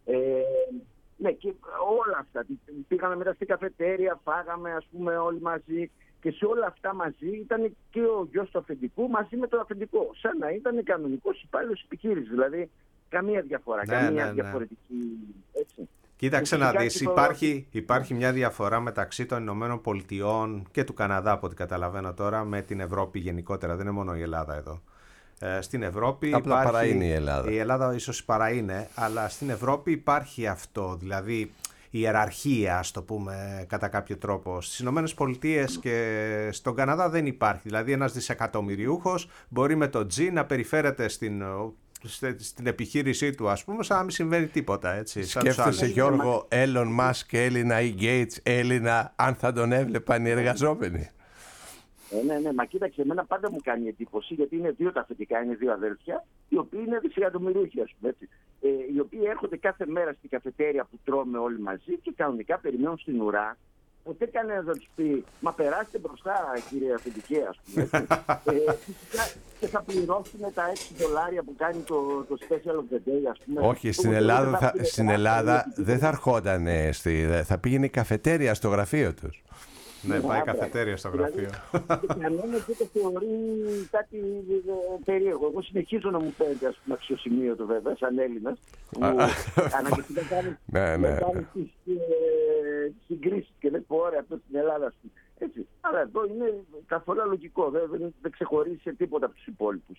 Speaker 3: Ναι, και όλα αυτά. Πήγαμε μετά στην καφετέρια, φάγαμε, ας πούμε, όλοι μαζί. Και σε όλα αυτά μαζί ήταν και ο γιος του αφεντικού μαζί με το αφεντικό. Σαν να ήταν κανονικός υπάλληλος επιχείρησης. Δηλαδή καμία διαφορά, καμία διαφορετική. Έτσι.
Speaker 1: Κοίταξε να δεις, υπάρχει μια διαφορά μεταξύ των Ηνωμένων Πολιτειών και του Καναδά, από ό,τι καταλαβαίνω τώρα, με την Ευρώπη γενικότερα. Δεν είναι μόνο η Ελλάδα εδώ. Στην Ευρώπη
Speaker 2: απλά παρά είναι η Ελλάδα.
Speaker 1: Η Ελλάδα ίσως παρά είναι, αλλά στην Ευρώπη υπάρχει αυτό, δηλαδή η ιεραρχία, ας το πούμε, κατά κάποιο τρόπο. Στις Ηνωμένες Πολιτείες και στον Καναδά δεν υπάρχει. Δηλαδή ένας δισεκατομμυριούχος μπορεί με το G να περιφέρεται στην επιχείρησή του, ας πούμε, σαν να μην συμβαίνει τίποτα, έτσι.
Speaker 2: Σκέφτεσαι, Γιώργο, Elon Musk Έλληνα ή Gates Έλληνα, αν θα τον έβλεπαν οι εργαζόμενοι?
Speaker 3: Ναι, μα κοίταξε, εμένα πάντα μου κάνει εντύπωση, γιατί είναι δύο τα αφεντικά, είναι δύο αδέλφια, οι οποίοι είναι δισεκατομμυριούχοι, ας πούμε, έτσι. Οι οποίοι έρχονται κάθε μέρα στην καφετέρια που τρώμε όλοι μαζί και κανονικά περιμένουν στην ουρά. Ποτέ κανένας δεν τους πει, μα περάστε μπροστά, κύριε αφεντικέ, ας πούμε. Φυσικά και θα πληρώσουν τα $6 που κάνει το special of the day, ας πούμε.
Speaker 2: Όχι, στην Ελλάδα δεν θα ερχόταν, θα πήγαινε η καφετέρια στο γραφείο τους.
Speaker 1: Ναι, πάει καφετέρια στο γραφείο.
Speaker 3: Κανένας δεν το θεωρεί κάτι περίεργο. Εγώ συνεχίζω να μου φαίνεται, ας πούμε, αξιοσημείωτο βέβαια, σαν Έλληνας. Αναγκαστικά κάνω τις συγκρίσεις και δεν πω, ωραία, αυτό στην Ελλάδα. Έτσι. Αλλά εδώ είναι καθόλου λογικό. Δεν ξεχωρίζει σε τίποτα από τους υπόλοιπους.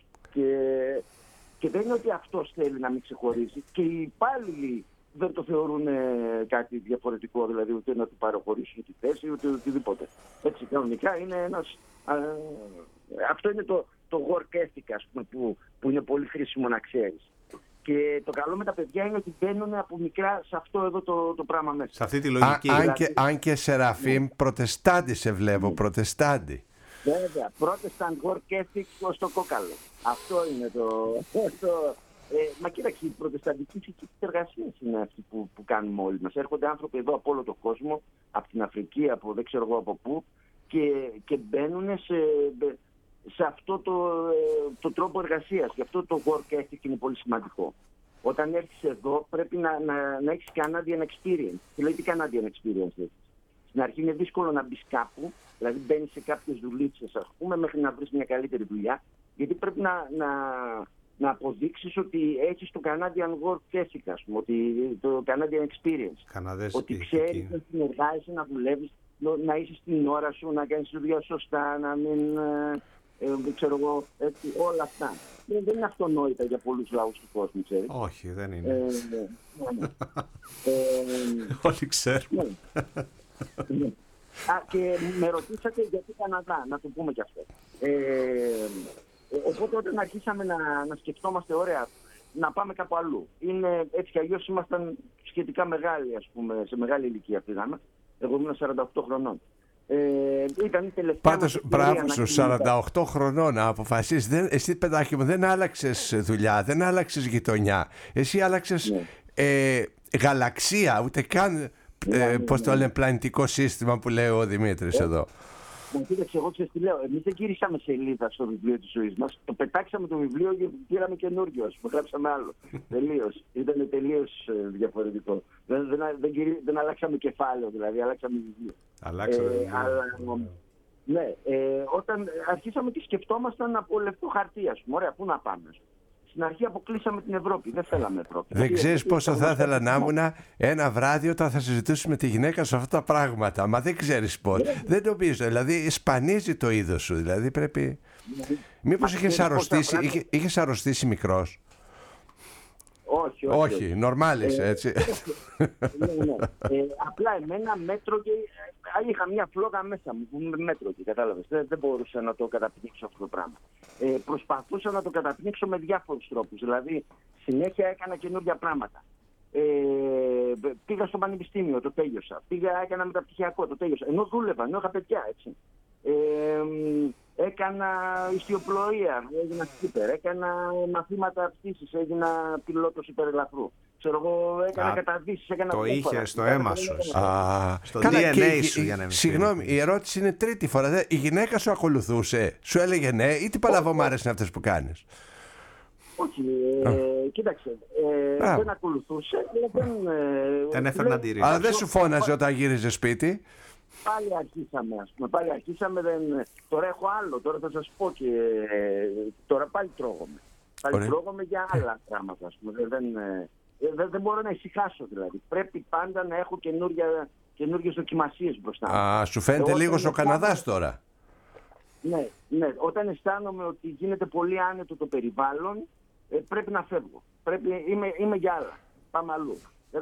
Speaker 3: Και δεν είναι ότι αυτός θέλει να μην ξεχωρίσει. Και οι υπάλληλοι δεν το θεωρούν κάτι διαφορετικό, δηλαδή ούτε να του παραχωρήσουν τη θέση ούτε οτιδήποτε. Έτσι, κανονικά είναι ένας... αυτό είναι το work ethic, ας πούμε, που είναι πολύ χρήσιμο να ξέρεις. Και το καλό με τα παιδιά είναι ότι μπαίνουν από μικρά σε αυτό εδώ το πράγμα μέσα.
Speaker 1: Σε αυτή τη λογική.
Speaker 2: Αν και Σεραφείμ, προτεστάντη σε βλέπω, προτεστάντη.
Speaker 3: Βέβαια, Protestant work ethic ως το κόκαλο. Αυτό είναι μα κοίταξε, η προτεσταντική φυσική της εργασίας είναι αυτή που κάνουμε όλοι μας. Έρχονται άνθρωποι εδώ από όλο τον κόσμο, από την Αφρική, από δεν ξέρω εγώ από πού, και μπαίνουν σε αυτό το τρόπο εργασίας. Γι' αυτό το work ethic είναι πολύ σημαντικό. Όταν έρθεις εδώ πρέπει να έχεις Canadian experience. Τι λέει τι Canadian experience έχεις? Στην αρχή είναι δύσκολο να μπεις κάπου, δηλαδή μπαίνεις σε κάποιες δουλίτσες, ας πούμε, μέχρι να βρεις μια καλύτερη δουλειά, γιατί πρέπει να αποδείξεις ότι έχεις το Canadian work ethic, ας πούμε, το Canadian experience. Ότι ξέρεις να συνεργάζεσαι, να δουλεύεις, να είσαι στην ώρα σου, να κάνεις τη δουλειά σωστά, να μην... δεν ξέρω εγώ, έτσι, όλα αυτά. Δεν είναι αυτονόητα για πολλούς λαούς του κόσμου, ξέρεις.
Speaker 1: Όχι, δεν είναι. Όλοι ξέρουμε.
Speaker 3: Και με ρωτήσατε γιατί Καναδά, να το πούμε κι αυτό. Οπότε όταν αρχίσαμε να σκεφτόμαστε, ωραία, να πάμε κάπου αλλού. Είναι, έτσι κι αλλιώς ήμασταν σχετικά μεγάλοι, ας πούμε, σε μεγάλη ηλικία πήγαμε. Εγώ ήμουν 48 χρονών. Ήταν η τελευταία.
Speaker 2: Πάντως, μπράβο σου, 48 χρονών να αποφασίσεις. Εσύ, παιδάκι μου, δεν άλλαξες δουλειά, δεν άλλαξες γειτονιά. Εσύ άλλαξες γαλαξία, ούτε καν πώς το λένε, πλανητικό σύστημα που λέει ο Δημήτρης εδώ.
Speaker 3: Μα κοίταξε, εγώ ξέρεις τι λέω. Εμείς δεν γυρίσαμε σελίδα στο βιβλίο της ζωής μας. Το πετάξαμε το βιβλίο και πήραμε καινούργιο, ας πούμε, γράψαμε άλλο. Τελείως. Ήταν τελείως διαφορετικό. Δεν αλλάξαμε κεφάλαιο, δηλαδή, αλλάξαμε βιβλίο. Ναι, όταν αρχίσαμε και σκεφτόμασταν από λεπτό χαρτί, ας πούμε, ωραία, πού να πάμε. Στην αρχή αποκλείσαμε την Ευρώπη. Δεν θέλαμε Ευρώπη.
Speaker 2: Δεν ξέρεις πόσο θα ήθελα να ήμουν ένα βράδυ όταν θα συζητήσουμε με τη γυναίκα σου αυτά τα πράγματα. Μα δεν ξέρεις πώς. Δεν νομίζω. Δηλαδή, σπανίζει το είδος σου. Δηλαδή, πρέπει. Μήπως είχες αρρωστήσει μικρός? Όχι, νορμάλης, έτσι.
Speaker 3: Ναι. Απλά εμένα μέτρο και είχα μια φλόγα μέσα μου που με μέτρο και κατάλαβες. Δεν μπορούσα να το καταπνίξω αυτό το πράγμα. Προσπαθούσα να το καταπνίξω με διάφορους τρόπους. Δηλαδή, συνέχεια έκανα καινούργια πράγματα. Πήγα στο πανεπιστήμιο, το τέλειωσα. Έκανα μεταπτυχιακό, το τέλειωσα. Ενώ δούλευα, ενώ είχα παιδιά, έτσι. Έκανα ιστιοπλοεία, έγινα skipper, έκανα μαθήματα πτήσης, έγινα πιλότος υπερελαφρού. Ξέρω εγώ, έκανα καταδύσεις, έκανα...
Speaker 1: Το είχε στο αίμα σου, στο
Speaker 2: Καλά,
Speaker 1: DNA σου, για να μην...
Speaker 2: Συγγνώμη, η ερώτηση είναι τρίτη φορά. Η γυναίκα σου ακολουθούσε, σου έλεγε ναι, ή τι παλαβομάρες είναι αυτές που κάνεις?
Speaker 3: Όχι, κοίταξε, δεν ακολουθούσε,
Speaker 1: δεν έφερε αντίρρηση.
Speaker 2: Αλλά δεν σου φώναζε όταν γύριζε σπίτι?
Speaker 3: Πάλι αρχίσαμε, ας πούμε, τώρα έχω άλλο, τώρα θα σας πω και τώρα πάλι τρώγομαι. Τρώγομαι για άλλα πράγματα, ας πούμε, δεν μπορώ να ησυχάσω δηλαδή. Πρέπει πάντα να έχω καινούργιες δοκιμασίες μπροστά.
Speaker 2: Σου φαίνεται λίγο ο Καναδάς τώρα.
Speaker 3: Ναι, όταν αισθάνομαι ότι γίνεται πολύ άνετο το περιβάλλον, πρέπει να φεύγω. Είμαι για άλλα, πάμε αλλού.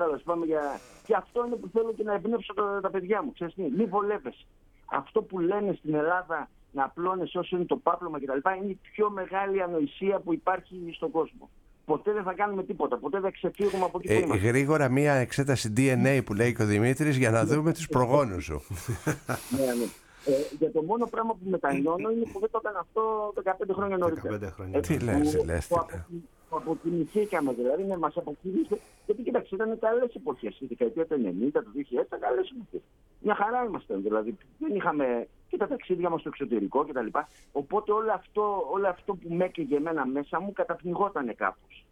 Speaker 3: Και αυτό είναι που θέλω και να εμπνεύσω τα παιδιά μου. Ξέρεις τι, μη βολεύεσαι. Αυτό που λένε στην Ελλάδα να απλώνεσαι όσο είναι το πάπλωμα κτλ. Είναι η πιο μεγάλη ανοησία που υπάρχει στον κόσμο. Ποτέ δεν θα κάνουμε τίποτα. Ποτέ δεν ξεφύγουμε από εκεί που είμαστε.
Speaker 2: Γρήγορα μία εξέταση DNA που λέει και ο Δημήτρης για να δούμε τους προγόνους σου.
Speaker 3: Ναι. Για το μόνο πράγμα που μετανιώνω είναι που δεν το έκανα αυτό 15 χρόνια νωρίτερα.
Speaker 2: Τι λες.
Speaker 3: Αποκοιμηθήκαμε δηλαδή, μας αποκοιμήθηκε. Γιατί κοίταξε, ήταν καλές εποχές. Στη δεκαετία του 90, του 2000 ήταν καλές εποχές. Μια χαρά ήμασταν δηλαδή. Δεν είχαμε και τα ταξίδια μας στο εξωτερικό κτλ. Οπότε όλο αυτό που με έκαιγε εμένα μέσα μου καταπνιγότανε κάπως.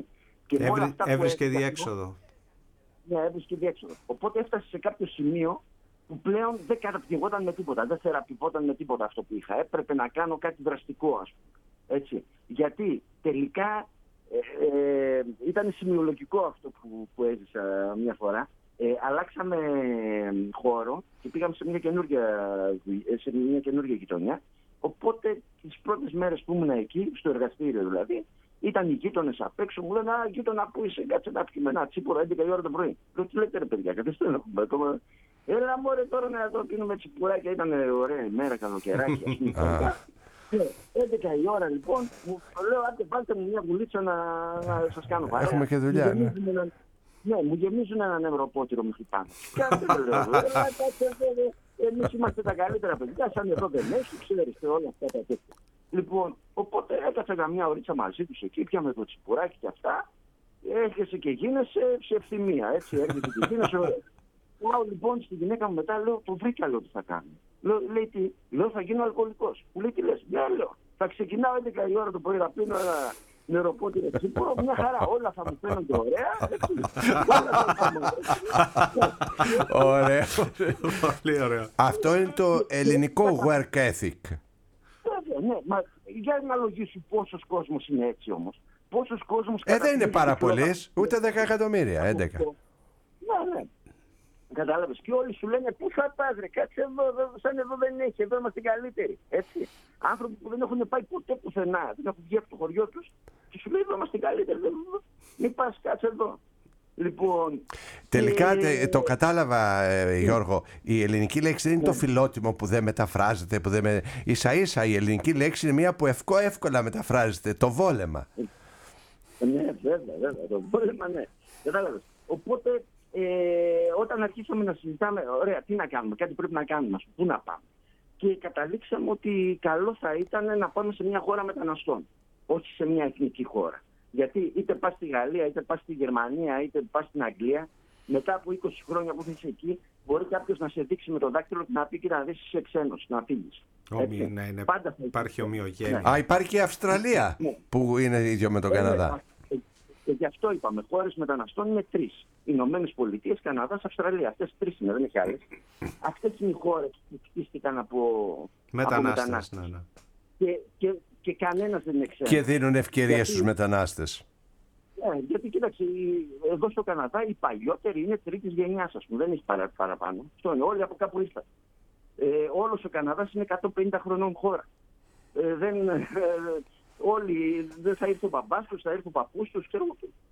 Speaker 1: Έβρισκε διέξοδο.
Speaker 3: Ναι, έβρισκε διέξοδο. Οπότε έφτασε σε κάποιο σημείο που πλέον δεν καταπνιγόταν με τίποτα, δεν θεραπευόταν με τίποτα αυτό που είχα. Έπρεπε να κάνω κάτι δραστικό, ας πούμε. Έτσι. Γιατί τελικά ήταν σημειολογικό αυτό που έζησα μια φορά. Αλλάξαμε χώρο και πήγαμε σε μια καινούργια γειτονιά. Οπότε τις πρώτες μέρες που ήμουν εκεί, στο εργαστήριο δηλαδή, ήταν οι γείτονες απ' έξω, μου λένε «Α, γείτονα, που είσαι, κάτσε να πιούμε ένα τσίπορο 11 η ώρα το πρωί». Λέω «Τι λέτε ρε παιδιά, καθίστε να πούμε ακόμα». Έλα μωρέ τώρα να το πίνουμε τσιπουράκια, ήταν ωραία ημέρα, καλοκαιράκι, ας πούμε. 11 η ώρα λοιπόν, μου λέω άντε βάλτε μου μια βουλίτσα να σας κάνω παρέα.
Speaker 2: Έχουμε και δουλειά, ναι.
Speaker 3: Ναι, μου γεμίζουν ένα νευροπότηρο μέχρι πάνω. Κάτσε το λέω, εμείς είμαστε τα καλύτερα παιδιά, σαν εδώ δεν έχει, ξέρεις όλα αυτά τα τέτοια. Λοιπόν, οπότε έκατσα καμιά ωρίτσα μαζί τους εκεί, πιάμε το τσιπουράκι και αυτά, έρχεσαι και γίνεσαι σε ευθυμία, έτσι, έρχεσαι και γίνεσαι ωραία. Πάω λοιπόν στη γυναίκα μου μετά, λέω, το βρήκα, λέω, τι θα κάνω. Λέει τι, λέω, θα γίνω αλκοολικός. Μου λέει τι λες, ναι, λέω, θα ξεκινάω 11 η ώρα το πρωί να πίνω ένα νεροπότηρο τσίπουρο, μια χαρά, όλα θα μου φαίνονται ωραία.
Speaker 2: Ωραία.
Speaker 1: Πολύ ωραίο.
Speaker 2: Αυτό είναι το ελληνικό work ethic.
Speaker 3: Ναι, μα για να λογίσου πόσος κόσμος είναι έτσι όμως. Πόσος κόσμος...
Speaker 2: Δεν είναι πάρα πολλής, ούτε 10 εκατομμύρια, 11.
Speaker 3: Ναι. Κατάλαβες. Και όλοι σου λένε πού θα πας ρε, κάτσε εδώ, σαν εδώ δεν έχει, εδώ είμαστε καλύτεροι. Έτσι. Άνθρωποι που δεν έχουν πάει ποτέ πουθενά, δεν έχουν βγει από το χωριό τους και σου λέει εδώ είμαστε καλύτεροι, μην πας, κάτσε εδώ. Λοιπόν,
Speaker 2: τελικά το κατάλαβα, Γιώργο, η ελληνική λέξη δεν είναι το φιλότιμο που δεν μεταφράζεται, ίσα-ίσα η ελληνική λέξη είναι μια που εύκολα μεταφράζεται, το βόλεμα.
Speaker 3: Ναι, βέβαια, το βόλεμα, ναι. Κατάλαβες. Οπότε, όταν αρχίσαμε να συζητάμε, ωραία, τι να κάνουμε, κάτι πρέπει να κάνουμε, πού να πάμε. Και καταλήξαμε ότι καλό θα ήταν να πάμε σε μια χώρα μεταναστών, όχι σε μια εθνική χώρα. Γιατί είτε πας στη Γαλλία, είτε πας στη Γερμανία, είτε πας στην Αγγλία, μετά από 20 χρόνια που είσαι εκεί, μπορεί κάποιος να σε δείξει με το δάκτυλο και να πει και να δεις είσαι ξένος, να φύγεις.
Speaker 1: Ναι, υπάρχει ομοιογένεια.
Speaker 2: Ναι. Υπάρχει και η Αυστραλία που είναι ίδιο με τον Καναδά.
Speaker 3: Και γι' αυτό είπαμε, χώρες μεταναστών είναι 3. Ηνωμένες Πολιτείες, Καναδάς, Αυστραλία. Αυτές 3 είναι, δεν έχει άλλες. Αυτές είναι οι χώρες που χτίστηκαν από μετανάστες. Ναι. Και κανένας δεν είναι ξένος.
Speaker 2: Και δίνουν ευκαιρίες στους μετανάστες.
Speaker 3: Γιατί κοίταξε, εδώ στο Καναδά οι παλιότεροι είναι τρίτης γενιάς, ας πούμε, δεν έχει παραπάνω. Αυτό είναι, όλοι από κάπου ήρθαν. Όλος ο Καναδάς είναι 150 χρονών χώρα. Όλοι, δεν θα ήρθε ο μπαμπάς τους, θα ήρθε ο παππούς τους, ξέρω.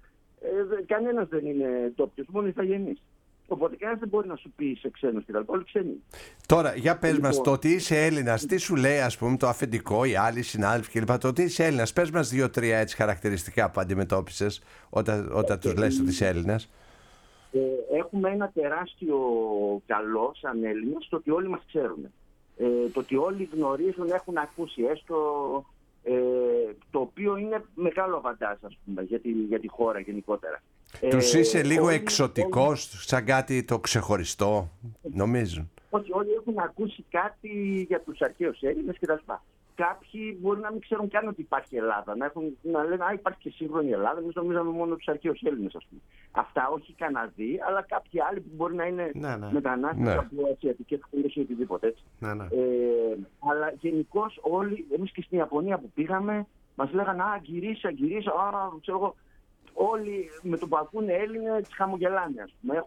Speaker 3: κανένας δεν είναι τόπιος, μόνο ηθαγενείς. Οπότε κανένας δεν μπορεί να σου πει σε ξένος κτλ. Όλοι ξένοι.
Speaker 2: Τώρα, για πες μας, το ότι είσαι Έλληνας, τι σου λέει, ας πούμε, το αφεντικό, οι άλλοι συνάδελφοι κλπ. Το ότι είσαι Έλληνας, πες μας 2-3 έτσι χαρακτηριστικά που αντιμετώπισες όταν τους λες ότι είσαι Έλληνας.
Speaker 3: Έχουμε ένα τεράστιο καλό σαν Έλληνες, το ότι όλοι μας ξέρουν. Το ότι όλοι γνωρίζουν, έχουν ακούσει έστω, το οποίο είναι μεγάλο αβαντάζ, ας πούμε, για τη χώρα γενικότερα.
Speaker 2: Τους είσαι λίγο εξωτικός, σαν κάτι το ξεχωριστό, νομίζουν.
Speaker 3: Όχι, όλοι έχουν ακούσει κάτι για τους αρχαίους Έλληνες κτλ. Κάποιοι μπορεί να μην ξέρουν καν ότι υπάρχει Ελλάδα. Να λένε υπάρχει και σύγχρονη Ελλάδα. Εμείς νομίζαμε μόνο τους αρχαίους Έλληνες, ας πούμε. Αυτά όχι Καναδοί, αλλά κάποιοι άλλοι που μπορεί να είναι μετανάστες από ασιατικές χώρες ή οτιδήποτε έτσι. Αλλά γενικώς όλοι, εμείς και στην Ιαπωνία που πήγαμε, μας λέγανε γυρίσα, ξέρω εγώ. Όλοι με το που ακούνε Έλληνες χαμογελάνε, ας πούμε.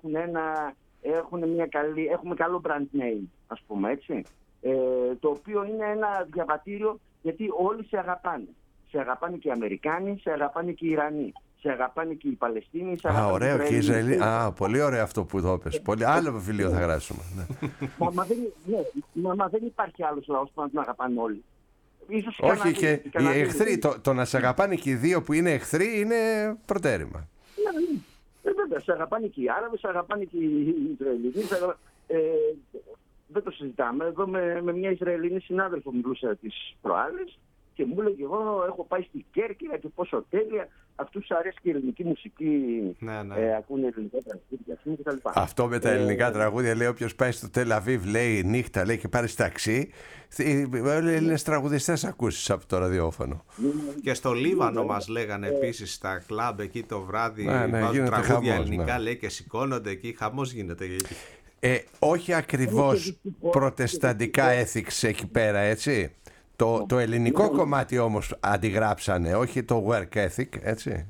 Speaker 3: Έχουμε καλό brand name, ας πούμε, έτσι. Το οποίο είναι ένα διαβατήριο, γιατί όλοι σε αγαπάνε. Σε αγαπάνε και οι Αμερικάνοι, σε αγαπάνε και οι Ιρανοί, σε αγαπάνε και οι Παλαιστίνοι.
Speaker 2: Ωραίο, και οι Ισραηλοί. Πολύ ωραίο αυτό που το είπες. Άλλο βιβλίο θα γράψουμε.
Speaker 3: Μα δεν υπάρχει άλλος λαός που να τον αγαπάνε όλοι.
Speaker 2: Όχι, και οι εχθροί, το να σε αγαπάνε και οι δύο που είναι εχθροί είναι προτέρημα.
Speaker 3: Βέβαια, σε αγαπάνε και οι Άραβες, σε αγαπάνε και οι Ισραηλοί. Δεν το συζητάμε. Εδώ με μια Ισραηλινή συνάδελφο μιλούσα τις προάλλες και μου έλεγε: εγώ έχω πάει στη Κέρκυρα και πόσο τέλεια. Αυτούς αρέσει και η ελληνική μουσική. Ακούνε ελληνικά τραγούδια κτλ.
Speaker 2: Αυτό με τα ελληνικά τραγούδια, λέει, όποιος πάει στο Τελ Αβίβ, λέει νύχτα, λέει, και πάρει ταξί. Όλοι οι Έλληνες τραγουδιστές ακούσεις από το ραδιόφωνο.
Speaker 1: Και στο Λίβανο μας λέγανε επίσης στα κλαμπ εκεί το βράδυ. Βάζουν τραγούδια ελληνικά, λέει, και σηκώνονται εκεί. Χαμός γίνεται εκεί.
Speaker 2: Όχι ακριβώς προτεσταντικά έθιξε εκεί πέρα, έτσι. Το ελληνικό κομμάτι όμως αντιγράψανε, όχι το work ethic, έτσι.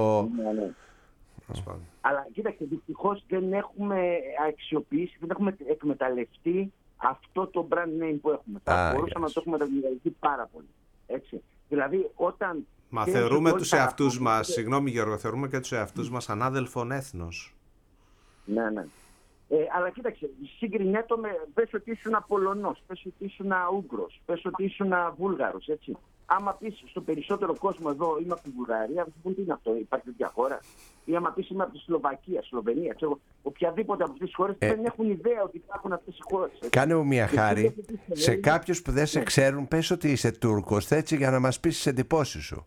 Speaker 3: Αλλά κοίταξε, δυστυχώς δεν έχουμε αξιοποιήσει, δεν έχουμε εκμεταλλευτεί αυτό το brand name που έχουμε. Θα μπορούσαμε να το έχουμε εκμεταλλευτεί πάρα πολύ. Έτσι. Δηλαδή, όταν...
Speaker 1: Μα θεωρούμε τους εαυτούς μας, συγγνώμη Γιώργο, θεωρούμε και τους εαυτούς μας ανάδελφον έθνος.
Speaker 3: Ναι. Αλλά κοίταξε, συγκρινέτο με πες ότι ήσουν Πολωνός, πες ότι ήσουν Ούγγρος, πες ότι ήσουν Βούλγαρος, έτσι. Άμα πεις στο περισσότερο κόσμο εδώ είμαι από τη Βουλγαρία, θα πούν τι είναι αυτό, υπάρχει τέτοια χώρα. Ή άμα πεις είμαι από τη Σλοβακία, Σλοβενία, ξέρω, οποιαδήποτε από αυτές τις χώρες δεν έχουν ιδέα ότι υπάρχουν αυτές οι χώρες. Έτσι.
Speaker 2: Κάνε μου μια χάρη, σε κάποιους που δεν σε ξέρουν, πες ότι είσαι Τούρκος, έτσι, για να μας πεις τις εντυπώσεις σου.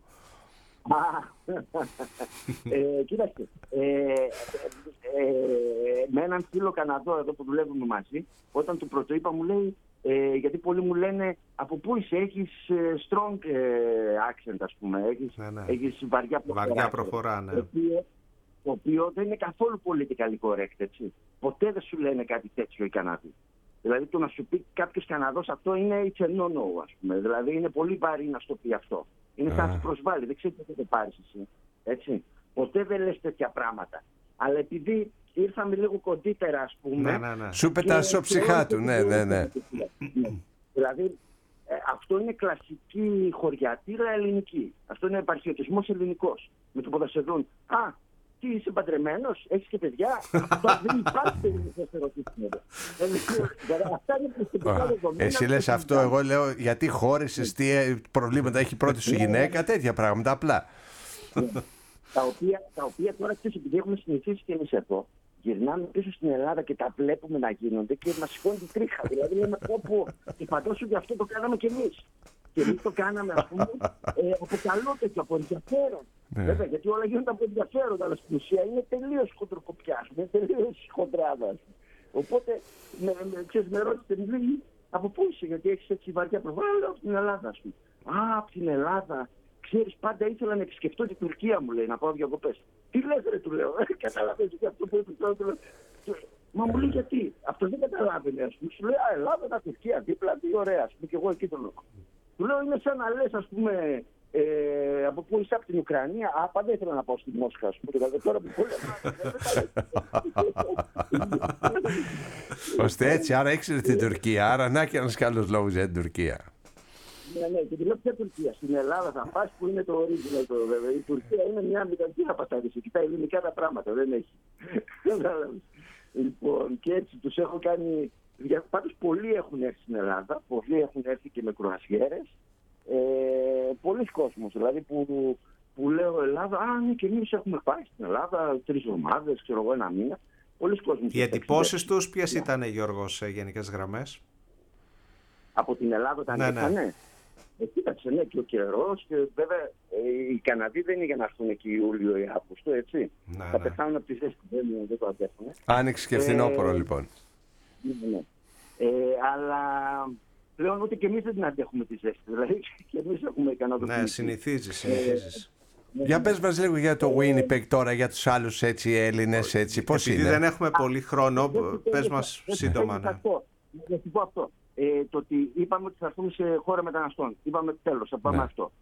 Speaker 3: Κοίταξε, με έναν φίλο Καναδό εδώ που δουλεύουμε μαζί, όταν του πρωτοείπα μου λέει, γιατί πολλοί μου λένε από πού είσαι, έχεις strong accent, ας πούμε, έχεις βαριά προφορά,
Speaker 1: ναι.
Speaker 3: Το οποίο δεν είναι καθόλου politically correct, έτσι. Ποτέ δεν σου λένε κάτι τέτοιο οι Καναδοί. Δηλαδή το να σου πει κάποιος Καναδός αυτό είναι it's a no-no, ας πούμε. Δηλαδή είναι πολύ βαρύ να σου το πει αυτό. Είναι σαν να σου προσβάλλει, δεν ξέρεις τι θα το πάρεις εσύ. Έτσι. Ποτέ δεν λες τέτοια πράγματα. Αλλά επειδή ήρθαμε λίγο κοντύτερα, ας πούμε.
Speaker 2: Ναι. Σου πετάς στο ψυχά του, ναι.
Speaker 3: Δηλαδή αυτό είναι κλασική χωριατήρα ελληνική. Αυτό είναι επαρχιωτισμός ελληνικός. Με το που θα σε δουν. Τι είσαι παντρεμένος, έχεις και παιδιά. Αυτό δεν υπάρχει περίπτωση να σε ρωτήσουμε. Αυτά είναι προσωπικά δεδομένα.
Speaker 2: Εσύ λες αυτό, εγώ λέω γιατί χώρισες, τι προβλήματα έχει πρώτη σου γυναίκα, τέτοια πράγματα απλά.
Speaker 3: Τα οποία τώρα ξέρεις, επειδή έχουμε συνηθίσει και εμείς εδώ, γυρνάμε πίσω στην Ελλάδα και τα βλέπουμε να γίνονται και μας σηκώνει την τρίχα. Δηλαδή λέμε πω και φαντάσου ότι αυτό το κάναμε κι εμείς. Και εμείς το κάναμε, ας πούμε, από καλό τέτοιο, από ενδιαφέρον. Βέβαια, γιατί όλα γίνονται από ενδιαφέρον, αλλά στην ουσία είναι τελείως χοντροκοπιά, είναι τελείως χοντράδα. Οπότε, με ρώτησε, από πού είσαι, γιατί έχεις έτσι βαριά προβλήματα, από την Ελλάδα, ας πούμε. Από την Ελλάδα. Ξέρεις, πάντα ήθελα να επισκεφτώ την Τουρκία, μου λέει, να πάω διακοπές. Τι λες, ρε, του λέω. Καταλαβαίνεις και αυτό που είπε τώρα, του λέω. Μα μου λέει γιατί. Αυτό δεν καταλάβαινε, ας πούμε. Σου λέει, Ελλάδα, Τουρκία, δίπλα, τι ωραία, ας πούμε, και εγώ εκεί το λέω. Του λέω, είναι σαν να λες, ας πούμε, από πού είσαι, από την Ουκρανία. Πάντα ήθελα να πάω στη Μόσχα, ας πούμε. Δηλαδή, τώρα που
Speaker 2: ώστε έτσι, άρα ήξερε την Τουρκία. Άρα να και ένας καλός λόγος για την Τουρκία.
Speaker 3: Ναι, και τη λέω ποια Τουρκία. Στην Ελλάδα θα πας που είναι το original το βέβαια. Η Τουρκία είναι μια μηδενική θα πατάρεις. Εκεί τα ελληνικά τα πράγματα δεν έχει. Λοιπόν, και έτσι τους έχω κάνει. Πάντως πολλοί έχουν έρθει στην Ελλάδα, πολλοί έχουν έρθει και με κρουαζιέρες. Πολλοί κόσμος δηλαδή που λέω Ελλάδα, ναι, και εμείς έχουμε πάει στην Ελλάδα 3 εβδομάδες, ξέρω εγώ, 1 μήνα. Πολλοί κόσμος.
Speaker 1: Οι εντυπώσεις τους ποιες ήταν, Γιώργο, σε γενικές γραμμές?
Speaker 3: Από την Ελλάδα όταν ήρθανε. Κοίταξε, ναι, και ο καιρός, και βέβαια οι Καναδοί δεν είναι για να έρθουν εκεί Ιούλιο ή Αύγουστο, έτσι. Θα πεθάνουν από τη ζέστη, δεν το αντέχουν.
Speaker 2: Άνοιξε και φθινόπωρο, λοιπόν.
Speaker 3: Ναι. Αλλά πλέον ούτε και εμείς δεν την αντέχουμε τη ζέστη. Δηλαδή και εμείς έχουμε ικανότητα.
Speaker 1: Ναι, συνηθίζεις.
Speaker 2: Για πες μας λίγο για το Winnipeg τώρα, για τους άλλους έτσι Έλληνες, έτσι, πώς είναι?
Speaker 1: Επειδή δεν έχουμε πολύ χρόνο, πες μας σύντομα.
Speaker 3: Να σου πω αυτό. Το ότι είπαμε ότι θα έρθουμε σε χώρα μεταναστών. Είπαμε τέλος, θα πάμε αυτό.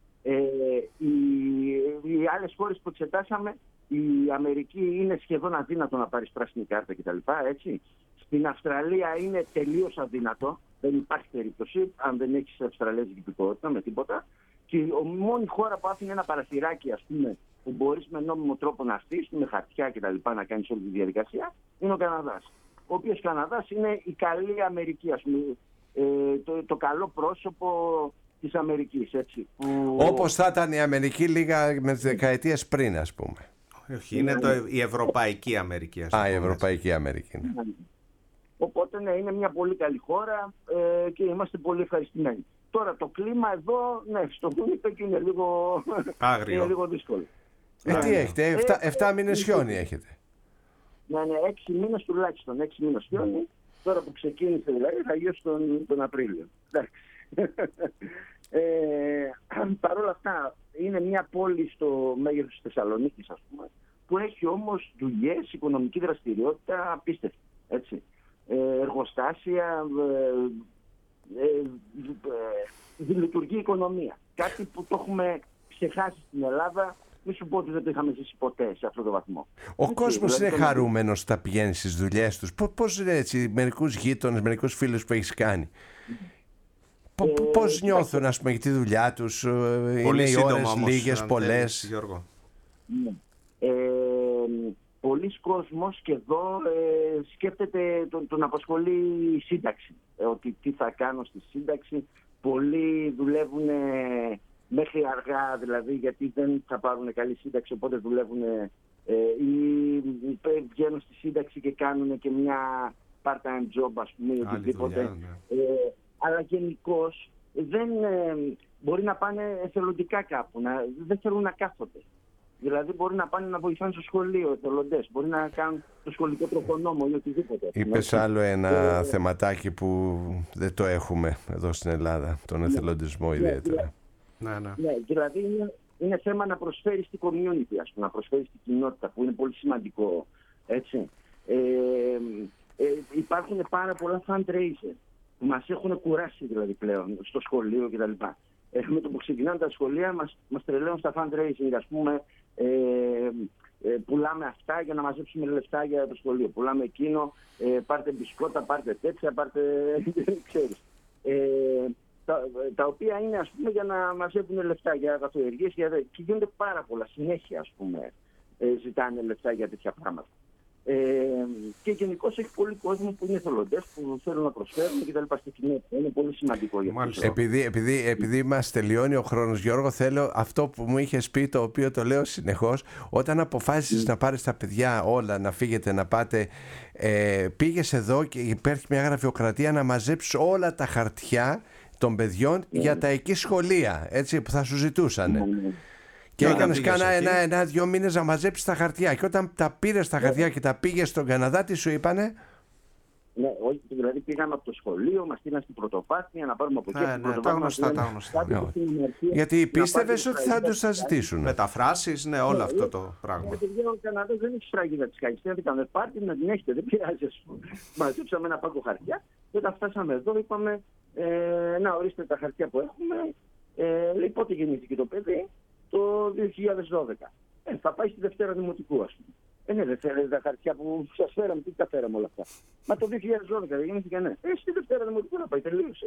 Speaker 3: Οι άλλες χώρες που εξετάσαμε, η Αμερική είναι σχεδόν αδύνατο να πάρεις πράσινη κάρτα κτλ. Έτσι. Στην Αυστραλία είναι τελείως αδύνατο. Δεν υπάρχει περίπτωση αν δεν έχεις αυστραλέζικη υπηκότητα με τίποτα. Και η μόνη χώρα που άφηνε ένα παραθυράκι, ας πούμε, που μπορείς με νόμιμο τρόπο να στήσεις, με χαρτιά κτλ. Να κάνεις όλη τη διαδικασία, είναι ο Καναδάς. Ο οποίος Καναδάς είναι η καλή Αμερική, ας πούμε. Το καλό πρόσωπο της Αμερικής, έτσι.
Speaker 2: Όπως θα ήταν η Αμερική λίγα με τις δεκαετίες πριν, ας πούμε.
Speaker 1: Όχι, είναι η Ευρωπαϊκή Αμερική, ας πούμε.
Speaker 2: Η Ευρωπαϊκή Αμερική. Ναι.
Speaker 3: Οπότε ναι, είναι μια πολύ καλή χώρα και είμαστε πολύ ευχαριστημένοι. Τώρα το κλίμα εδώ, ναι, στο Winnipeg είναι λίγο άγριο. Είναι λίγο δύσκολο.
Speaker 2: Τι έχετε, 7 μήνες χιόνι έχετε?
Speaker 3: Ναι, 6 μήνες τουλάχιστον, 6 μήνες χιόνι. Τώρα που ξεκίνησε δηλαδή θα γιώσει τον Απρίλιο. Παρ' όλα αυτά είναι μια πόλη στο μέγεθος της Θεσσαλονίκης, ας πούμε, που έχει όμως δουλειές, οικονομική δραστηριότητα απίστευτη. Έτσι. Εργοστάσια, λειτουργεί η οικονομία. Κάτι που το έχουμε ξεχάσει στην Ελλάδα. Μη σου πω ότι δεν το είχαμε ζήσει ποτέ σε αυτόν τον βαθμό.
Speaker 2: Ο κόσμος είναι χαρούμενος όταν πηγαίνει στις δουλειές τους? Πώς είναι έτσι, μερικούς γείτονες, μερικούς φίλους που έχεις κάνει? Πώς νιώθουν, ας πούμε, για τη δουλειά τους? Είναι οι ώρες λίγες, πολλές?
Speaker 1: Γιώργο.
Speaker 3: Πολλοί κόσμος και εδώ σκέφτεται τον απασχολεί η σύνταξη. Ότι τι θα κάνω στη σύνταξη. Πολλοί δουλεύουν μέχρι αργά, δηλαδή, γιατί δεν θα πάρουν καλή σύνταξη, οπότε δουλεύουν ή βγαίνουν στη σύνταξη και κάνουν και μια part-time job, ας πούμε, ή οτιδήποτε. Αλλά γενικώς δεν μπορεί να πάνε εθελοντικά κάπου, δεν θέλουν να κάθονται. Δηλαδή μπορεί να πάνε να βοηθάνε στο σχολείο εθελοντές, μπορεί να κάνουν το σχολικό τροχονόμο ή οτιδήποτε.
Speaker 2: Είπες άλλο ένα θεματάκι που δεν το έχουμε εδώ στην Ελλάδα, τον εθελοντισμό ιδιαίτερα.
Speaker 3: Ναι, δηλαδή είναι θέμα να προσφέρει στην community, ας πούμε, να προσφέρει στην κοινότητα, που είναι πολύ σημαντικό. Έτσι. Υπάρχουν πάρα πολλά fundraiser που μας έχουν κουράσει δηλαδή πλέον στο σχολείο κτλ. Με το που ξεκινάνε τα σχολεία μας τρελαίνουν στα fundraising, ας πούμε, πουλάμε αυτά για να μαζέψουμε λεφτά για το σχολείο, πουλάμε εκείνο, πάρτε μπισκότα, πάρτε τέτοια, πάρτε, ξέρεις. Τα οποία είναι, ας πούμε, για να μαζεύουν λεφτά για αγαθοεργίες και γίνονται πάρα πολλά συνέχεια, ας πούμε, ζητάνε λεφτά για τέτοια πράγματα. Και γενικώς έχει πολύ κόσμο που είναι εθελοντές, που θέλουν να προσφέρουν και τα λοιπά στην κοινότητα. Είναι πολύ σημαντικό για αυτό.
Speaker 2: Επειδή μας τελειώνει ο χρόνος, Γιώργο, θέλω αυτό που μου είχες πει, το οποίο το λέω συνεχώς, όταν αποφάσισες να πάρεις τα παιδιά όλα, να φύγετε, να πάτε, πήγες εδώ και υπάρχει μια γραφειοκρατία να μαζέψεις όλα τα χαρτιά των παιδιών για τα εκεί σχολεία, έτσι, που θα σου ζητούσανε. Και έκανες κάνα 1-2 μήνες να μαζέψεις τα χαρτιά. Και όταν τα πήρες τα χαρτιά και τα πήγες στον Καναδά, τι σου είπανε?
Speaker 3: Ναι, όχι, δηλαδή πήγαμε από το σχολείο, μας στείλαν στην πρωτοβάθμια να πάρουμε από εκεί.
Speaker 1: Τα γνωστά.
Speaker 2: Γιατί πίστευες ότι θα τους τα ζητήσουν.
Speaker 1: Μεταφράσεις, ναι, όλο αυτό το πράγμα.
Speaker 3: Ο Καναδάς δεν έχει σφραγίδα της καγιστής. Είπαμε πάρτε να την έχετε, δεν πειράζει. Μαζέψαμε ένα πάγκο χαρτιά και όταν φτάσαμε εδώ είπαμε να ορίστε τα χαρτιά που έχουμε. Λέει πότε γεννήθηκε το παιδί? Το 2012. Θα πάει στη Δευτέρα Δημοτικού, ας πούμε. Ναι, δεν θέλετε τα χαρτιά που σας φέραμε, τι τα φέραμε όλα αυτά. Μα το 2012 δεν γεννήθηκε, ναι. Εσύ δεν φέρατε μου, πού να πάει, τελείωσε.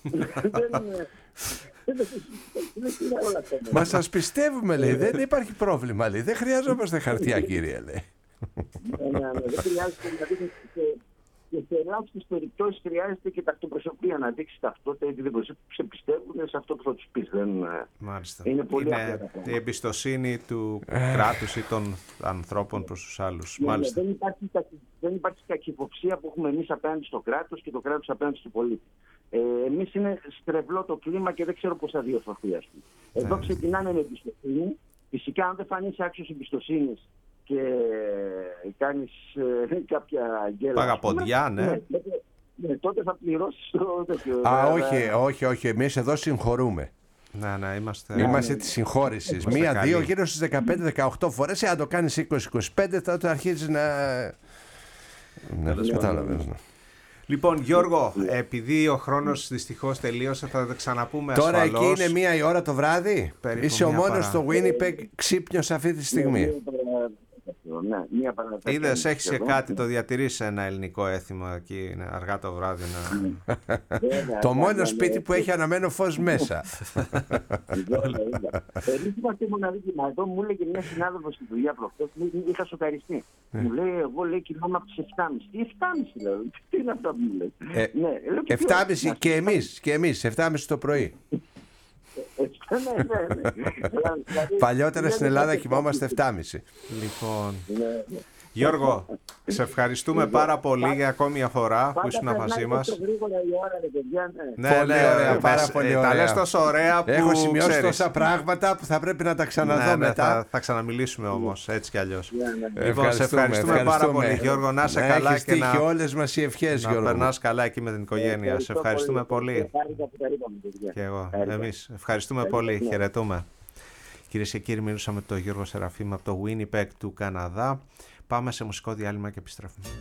Speaker 2: Μα σας πιστεύουμε, λέει, δεν υπάρχει πρόβλημα, λέει, δεν χρειαζόμαστε χαρτιά, κύριε, λέει.
Speaker 3: Δεν χρειάζεται, δηλαδή, και σε ελάχιστες περιπτώσεις χρειάζεται και ταυτοπροσωπία να δείξει ταυτότητα, γιατί δεν σε πιστεύουν σε αυτό που θα τους πεις.
Speaker 1: Μάλιστα.
Speaker 3: Είναι πολύ
Speaker 1: είναι η εμπιστοσύνη του κράτους ή των ανθρώπων προς τους άλλους. Μάλιστα.
Speaker 3: Δεν υπάρχει κακυποψία που έχουμε εμείς απέναντι στο κράτος και το κράτος απέναντι στο πολίτη. Εμείς είναι στρεβλό το κλίμα και δεν ξέρω πώς θα διορθωθεί. Εδώ ξεκινάνε με εμπιστοσύνη. Φυσικά, αν δεν φανείς άξιος εμπιστοσύνης και κάνεις κάποια αγγέλα.
Speaker 1: Παγαποντιά, ναι.
Speaker 3: Τότε θα πληρώσεις το τέτοιο.
Speaker 2: Όχι. Εμείς εδώ συγχωρούμε.
Speaker 1: Ναι,
Speaker 2: είμαστε της συγχώρησης. 1-2 γύρω στις 15-18 φορές. Αν το κάνεις 20-25, τότε αρχίζεις να κατάλαβες.
Speaker 1: Λοιπόν, Γιώργο, επειδή ο χρόνος δυστυχώς τελείωσε, θα τα ξαναπούμε
Speaker 2: τώρα
Speaker 1: ασφαλώς.
Speaker 2: Εκεί είναι 1 η ώρα το βράδυ. Είσαι ο μόνος στο Winnipeg ξύπνιος αυτή τη στιγμή.
Speaker 1: Είδες, έχεις και κάτι, το διατηρείς ένα ελληνικό έθιμο εκεί, αργά το βράδυ.
Speaker 2: Το μόνο σπίτι που έχει αναμένο φως μέσα.
Speaker 3: Εμείς είμαστε μοναδικοί. Εδώ μου έλεγε μια συνάδελφος στη δουλειά προχθές, είχα σοκαριστεί. Μου λέει, εγώ λέει κοιμάμαι από τις 7.30. Τι 7.30 λέω, τι είναι αυτό που μου λέει.
Speaker 2: 7.30 και εμείς, 7.30 το πρωί. Παλιότερα στην Ελλάδα κοιμόμαστε 7.30.
Speaker 1: Λοιπόν, Γιώργο, σε ευχαριστούμε πάρα πολύ για ακόμη μια φορά που ήσουν μαζί μας.
Speaker 2: Ναι, πάρα πολύ ωραία.
Speaker 1: Τα λες τόσο ωραία που
Speaker 2: έχω σημειώσει τόσα πράγματα που θα πρέπει να τα ξαναδώ μετά.
Speaker 1: Θα ξαναμιλήσουμε όμως, έτσι κι αλλιώς. Λοιπόν, σε ευχαριστούμε πάρα πολύ, Γιώργο. Να είσαι καλά και
Speaker 2: να όλες μας οι ευχές, Γιώργο.
Speaker 1: Να περνάς καλά εκεί με την οικογένεια. Σε ευχαριστούμε πολύ. Και εγώ. Εμείς ευχαριστούμε πολύ. Χαιρετούμε. Κυρίες και κύριοι, μιλούσαμε με τον Γιώργο Σεραφείμ από το Winnipeg του Καναδά. Πάμε σε μουσικό διάλειμμα και επιστρέφουμε.